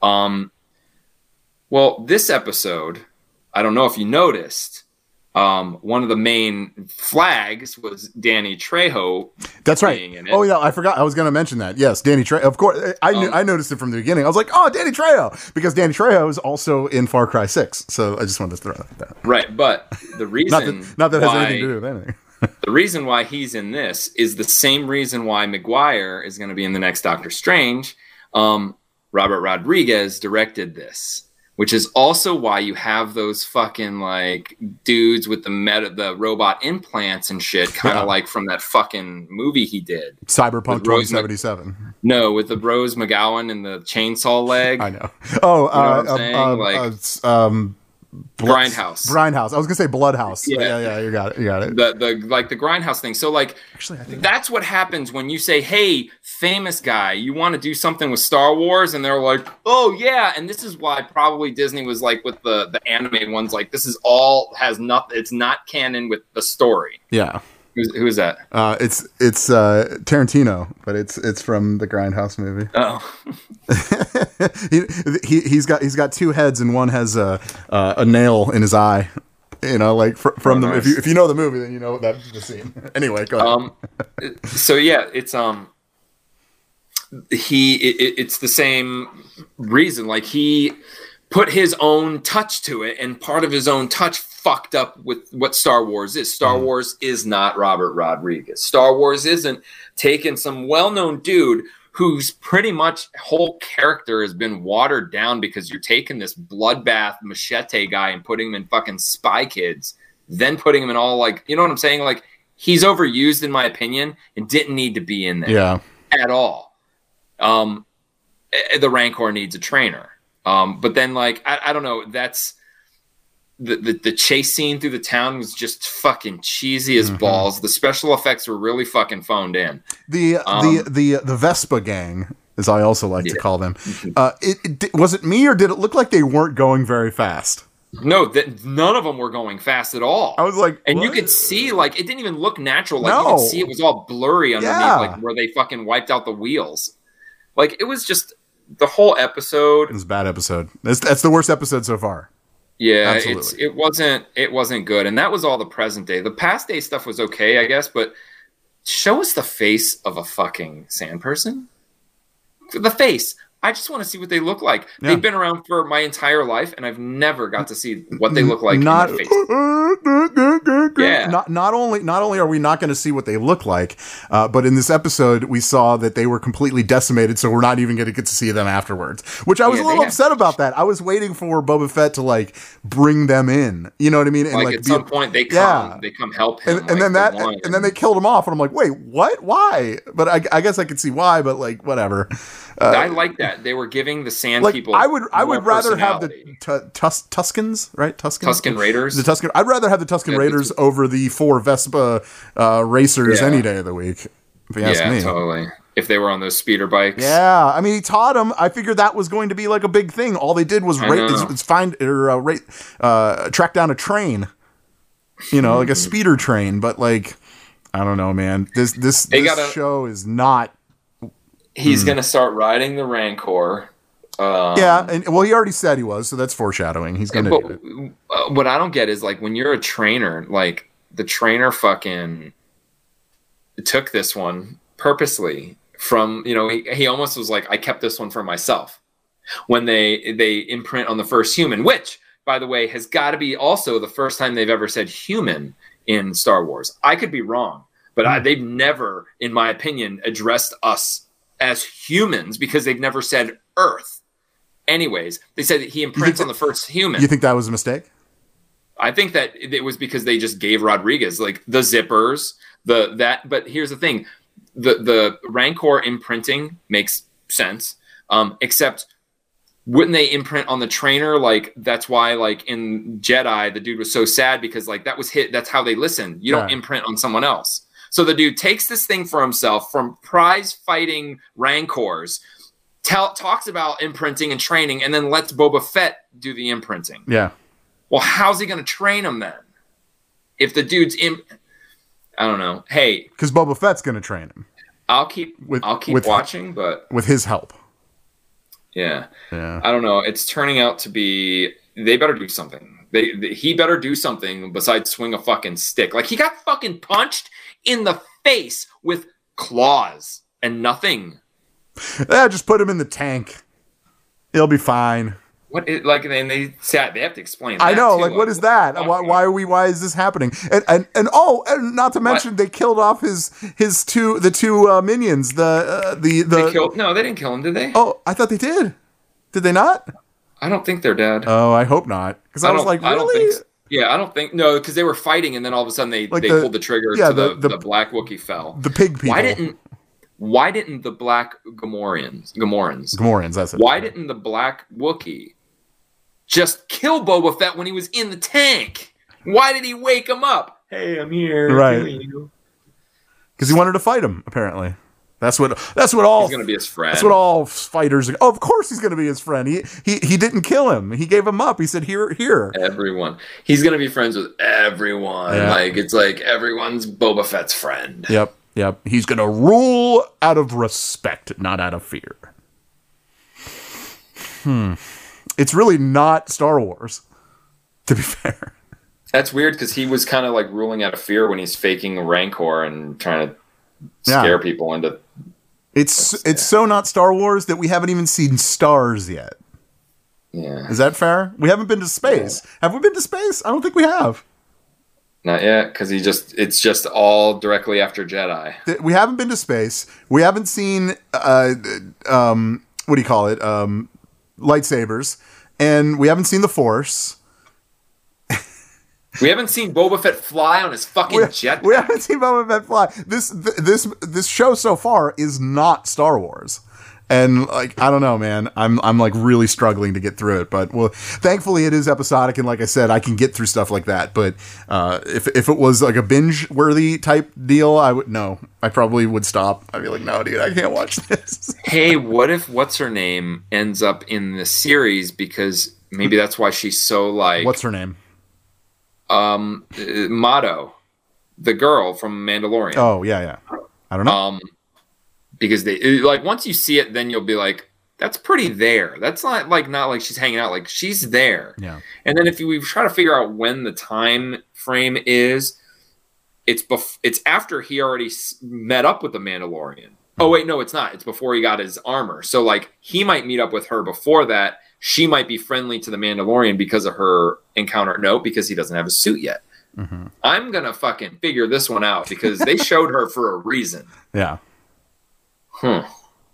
Well, this episode, I don't know if you noticed, one of the main flags was Danny Trejo. That's right. In it. Oh yeah, I forgot. I was going to mention that. Yes, Danny Trejo. Of course, I noticed it from the beginning. I was like, oh, Danny Trejo, because Danny Trejo is also in Far Cry 6. So I just wanted to throw that. Right, but the reason not that has anything to do with anything. The reason why he's in this is the same reason why Maguire is going to be in the next Doctor Strange. Robert Rodriguez directed this. Which is also why you have those fucking like dudes with the robot implants and shit, kind of like from that fucking movie he did, Cyberpunk 2077. No, with the Rose McGowan and the chainsaw leg. I know. Oh, you know what I'm saying? Grindhouse. I was gonna say Bloodhouse. Yeah. You got it. The Grindhouse thing. So like, actually, I think that's what happens when you say, "Hey, famous guy, you want to do something with Star Wars?" And they're like, "Oh yeah." And this is why probably Disney was like with the anime ones, like this is all has nothing. It's not canon with the story. Yeah. Who is that? It's Tarantino, but it's from the Grindhouse movie. Oh, he's got two heads and one has a nail in his eye. You know, like from the nice. If you know the movie, then you know that's the scene. Anyway, go ahead. So yeah, it's it's the same reason. Like he put his own touch to it, and part of his own touch fucked up with what Star Wars is. Star Wars is not Robert Rodriguez. Star Wars isn't taking some well-known dude whose pretty much whole character has been watered down because you're taking this bloodbath machete guy and putting him in fucking Spy Kids, then putting him in all like, you know what I'm saying? Like he's overused in my opinion and didn't need to be in there at all. The Rancor needs a trainer. But then like, I don't know, that's the chase scene through the town was just fucking cheesy as balls. The special effects were really fucking phoned in. The Vespa gang, as I also like to call them, was it me or did it look like they weren't going very fast? No, none of them were going fast at all. I was like, and you could see like it didn't even look natural. Like you could see it was all blurry underneath, like where they fucking wiped out the wheels. Like it was just the whole episode. It was a bad episode. That's the worst episode so far. Yeah, it wasn't good, and that was all the present day. The past day stuff was okay, I guess, but show us the face of a fucking sand person. The face. I just want to see what they look like. Yeah. They've been around for my entire life, and I've never got to see what they look like Not, in their face. Yeah. Not only are we not going to see what they look like, but in this episode we saw that they were completely decimated, so we're not even going to get to see them afterwards. Which I was a little upset about that. I was waiting for Boba Fett to like bring them in. You know what I mean? And Like at some point they come help him. And then they killed him off, and I'm like, wait, what? Why? But I guess I could see why. But like, whatever. I like that they were giving the Sand like, people. I would rather have personality. the Tuskens, right? Tusken Raiders. The Tusken. I'd rather have the Tusken Raiders over the 4 Vespa racers any day of the week. If you ask me, totally. If they were on those speeder bikes. Yeah, I mean, he taught them. I figured that was going to be like a big thing. All they did was track down a train. You know, like a speeder train. But like, I don't know, man. This show is not. He's going to start riding the Rancor. And he already said he was, so that's foreshadowing. He's going to do it. What I don't get is like when you're a trainer, like the trainer fucking took this one purposely from, you know, he almost was like, I kept this one for myself. When they imprint on the first human, which, by the way, has got to be also the first time they've ever said human in Star Wars. I could be wrong, but they've never, in my opinion, addressed us as humans because they've never said Earth. Anyways, they said that he imprints on the first human. You think that was a mistake? I think that it was because they just gave Rodriguez like the zippers, but here's the thing. The Rancor imprinting makes sense. Except wouldn't they imprint on the trainer? Like that's why like in Jedi, the dude was so sad because like that's how they listen. You don't imprint on someone else. So the dude takes this thing for himself from prize fighting Rancors, talks about imprinting and training, and then lets Boba Fett do the imprinting. Yeah. Well, how's he going to train him then? If the dude's I don't know. Hey, because Boba Fett's going to train him. I'll keep watching, but with his help. Yeah. I don't know. It's turning out to be they better do something. He better do something besides swing a fucking stick. Like he got fucking punched in the face with claws and nothing. Just put him in the tank. He'll be fine. What is, like they have to explain that. I know, too. like what is that? Why is this happening? And not to mention they killed off the two minions. They didn't kill him, did they? Oh, I thought they did. Did they not? I don't think they're dead. Oh, I hope not. Because I was like, really? I don't think so. Yeah, I don't think because they were fighting and then all of a sudden they pulled the trigger. Yeah, the Black Wookiee fell. The pig people. Why didn't the Black Gamorreans, that's it. Why didn't the Black Wookiee just kill Boba Fett when he was in the tank? Why did he wake him up? Hey, I'm here. Right. Because he wanted to fight him, apparently. That's what all he's gonna be his friend. That's what all fighters are. Oh, of course he's gonna be his friend. He didn't kill him. He gave him up. He said, here. Everyone. He's gonna be friends with everyone. Yeah. Like it's like everyone's Boba Fett's friend. Yep. He's gonna rule out of respect, not out of fear. It's really not Star Wars, to be fair. That's weird because he was kind of like ruling out of fear when he's faking a Rancor and trying to scare people into. It's so not Star Wars that we haven't even seen stars yet. Yeah. Is that fair? We haven't been to space. Yeah. Have we been to space? I don't think we have. Not yet, because it's just all directly after Jedi. We haven't been to space. We haven't seen what do you call it? Lightsabers, and we haven't seen the Force. We haven't seen Boba Fett fly on his fucking jetpack. We haven't seen Boba Fett fly. This show so far is not Star Wars. And like, I don't know, man, I'm like really struggling to get through it, but well, thankfully it is episodic. And like I said, I can get through stuff like that. But, if it was like a binge worthy type deal, I probably would stop. I'd be like, no, dude, I can't watch this. Hey, what if what's her name ends up in the series? Because maybe that's why she's so like, what's her name? Motto, the girl from Mandalorian. Oh yeah. I don't know. Because they like once you see it, then you'll be like, "That's pretty there." That's not like she's hanging out. Like she's there. Yeah. And then if we try to figure out when the time frame is, it's after he already met up with the Mandalorian. Oh, wait, no, it's not. It's before he got his armor. So, like, he might meet up with her before that. She might be friendly to the Mandalorian because of her encounter. No, because he doesn't have a suit yet. Mm-hmm. I'm going to fucking figure this one out because they showed her for a reason. Yeah. I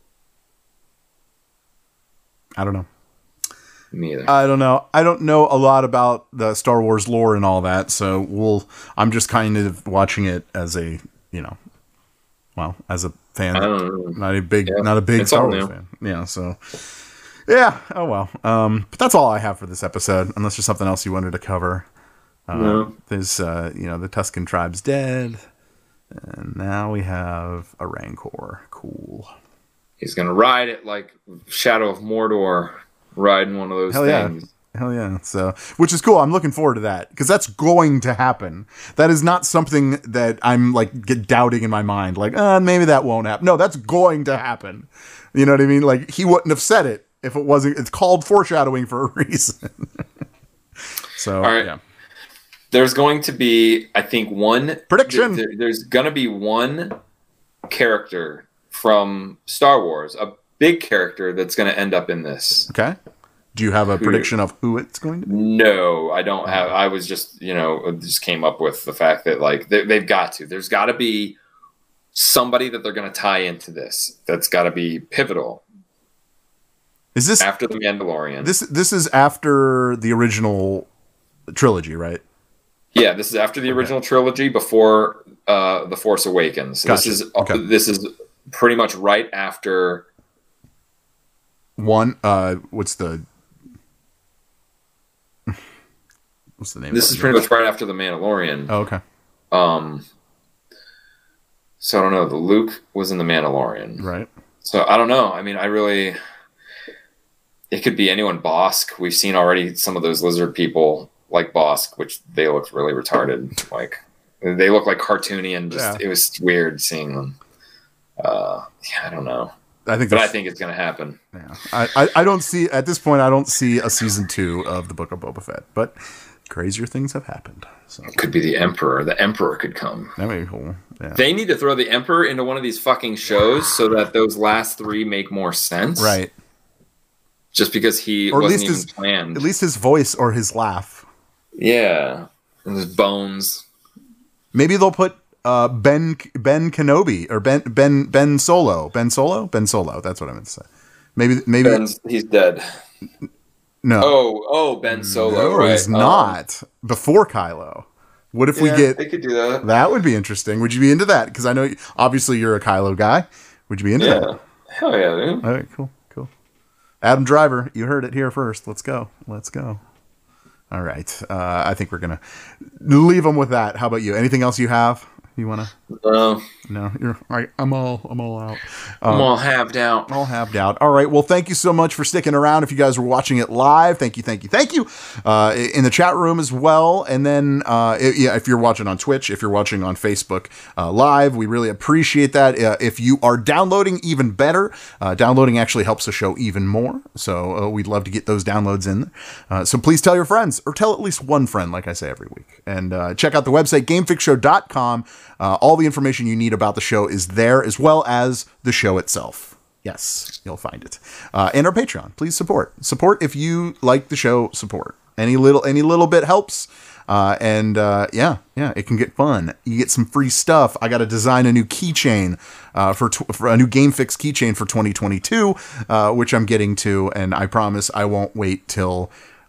don't know. Me either. I don't know. I don't know a lot about the Star Wars lore and all that, so I'm just kind of watching it as a, as a fan. Not a big Star Wars fan. Yeah, so yeah. Oh well. But that's all I have for this episode, unless there's something else you wanted to cover. No. There's the Tusken tribe's dead, and now we have a Rancor. Cool. He's going to ride it like Shadow of Mordor, riding one of those things. Hell yeah. So, which is cool. I'm looking forward to that because that's going to happen. That is not something that I'm like doubting in my mind. Like, maybe that won't happen. No, that's going to happen. You know what I mean? Like, he wouldn't have said it if it wasn't. It's called foreshadowing for a reason. So, all right. Yeah. There's going to be, I think, one prediction. There's going to be one character from Star Wars, a big character that's going to end up in this. Okay. Do you have a prediction of who it's going to be? No, I don't have. I was just, just came up with the fact that like they've got to. There's got to be somebody that they're going to tie into this. That's got to be pivotal. Is this after the Mandalorian? This is after the original trilogy, right? Yeah, this is after the original trilogy, before The Force Awakens. Gotcha. This is pretty much right after one. What's the name? This is pretty much right after the Mandalorian. Oh, okay. So I don't know. The Luke was in the Mandalorian, right? So I don't know. I mean, it could be anyone. Bosk. We've seen already some of those lizard people like Bosk, which they looked really retarded. Like they look like cartoony and just it was weird seeing them. I don't know. I think it's going to happen. Yeah, I don't see at this point. I don't see a season 2 of the Book of Boba Fett, but crazier things have happened. So it could be the Emperor. The Emperor could come. That would be cool. Yeah. They need to throw the Emperor into one of these fucking shows so that those last 3 make more sense. Right. Just because he wasn't even planned. At least his voice or his laugh. Yeah, and his bones. Maybe they'll put Ben Kenobi or Ben Solo. Ben Solo. That's what I meant to say. Maybe he's dead. No. Oh, Ben Solo. No, right. He's not before Kylo. What if we get? They could do that. That would be interesting. Would you be into that? Because I know obviously you're a Kylo guy. Would you be into that? Hell yeah, dude. All right, cool. Adam Driver, you heard it here first. Let's go. All right. I think we're going to leave them with that. How about you? Anything else you have? You want to? No. You're right. I'm all out. I'm all halved out. All right. Well, thank you so much for sticking around. If you guys were watching it live, thank you. In the chat room as well. And then, if you're watching on Twitch, if you're watching on Facebook live, we really appreciate that. If you are downloading, even better. Downloading actually helps the show even more. So we'd love to get those downloads in. So please tell your friends, or tell at least one friend, like I say every week. And check out the website, GameFixShow.com. All the information you need about the show is there, as well as the show itself. Yes, you'll find it. And our Patreon. Please support if you like the show. Support any little bit helps. It can get fun. You get some free stuff. I got to design a new keychain for a new Game Fix keychain for 2022, which I'm getting to, and I promise I won't wait till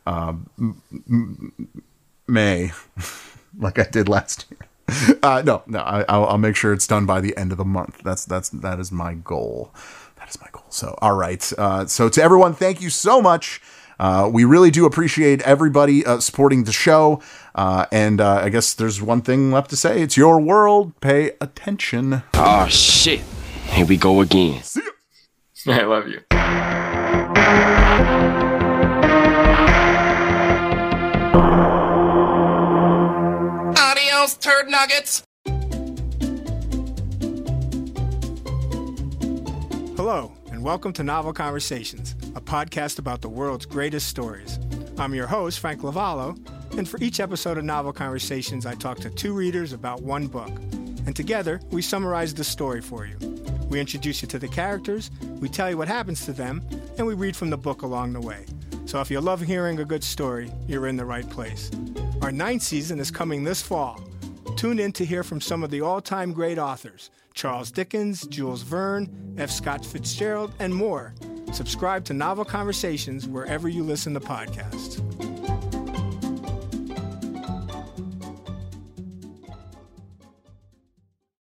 May like I did last year. I'll make sure it's done by the end of the month. That is my goal. So, all right. So to everyone, thank you so much. We really do appreciate everybody supporting the show. And I guess there's one thing left to say. It's your world. Pay attention. Oh, shit. Here we go again. See ya. I love you. Adios, turd nuggets. Hello, and welcome to Novel Conversations, a podcast about the world's greatest stories. I'm your host, Frank Lavallo, and for each episode of Novel Conversations, I talk to 2 readers about one book. And together, we summarize the story for you. We introduce you to the characters, we tell you what happens to them, and we read from the book along the way. So if you love hearing a good story, you're in the right place. Our 9th season is coming this fall. Tune in to hear from some of the all-time great authors, Charles Dickens, Jules Verne, F. Scott Fitzgerald, and more. Subscribe to Novel Conversations wherever you listen to podcasts.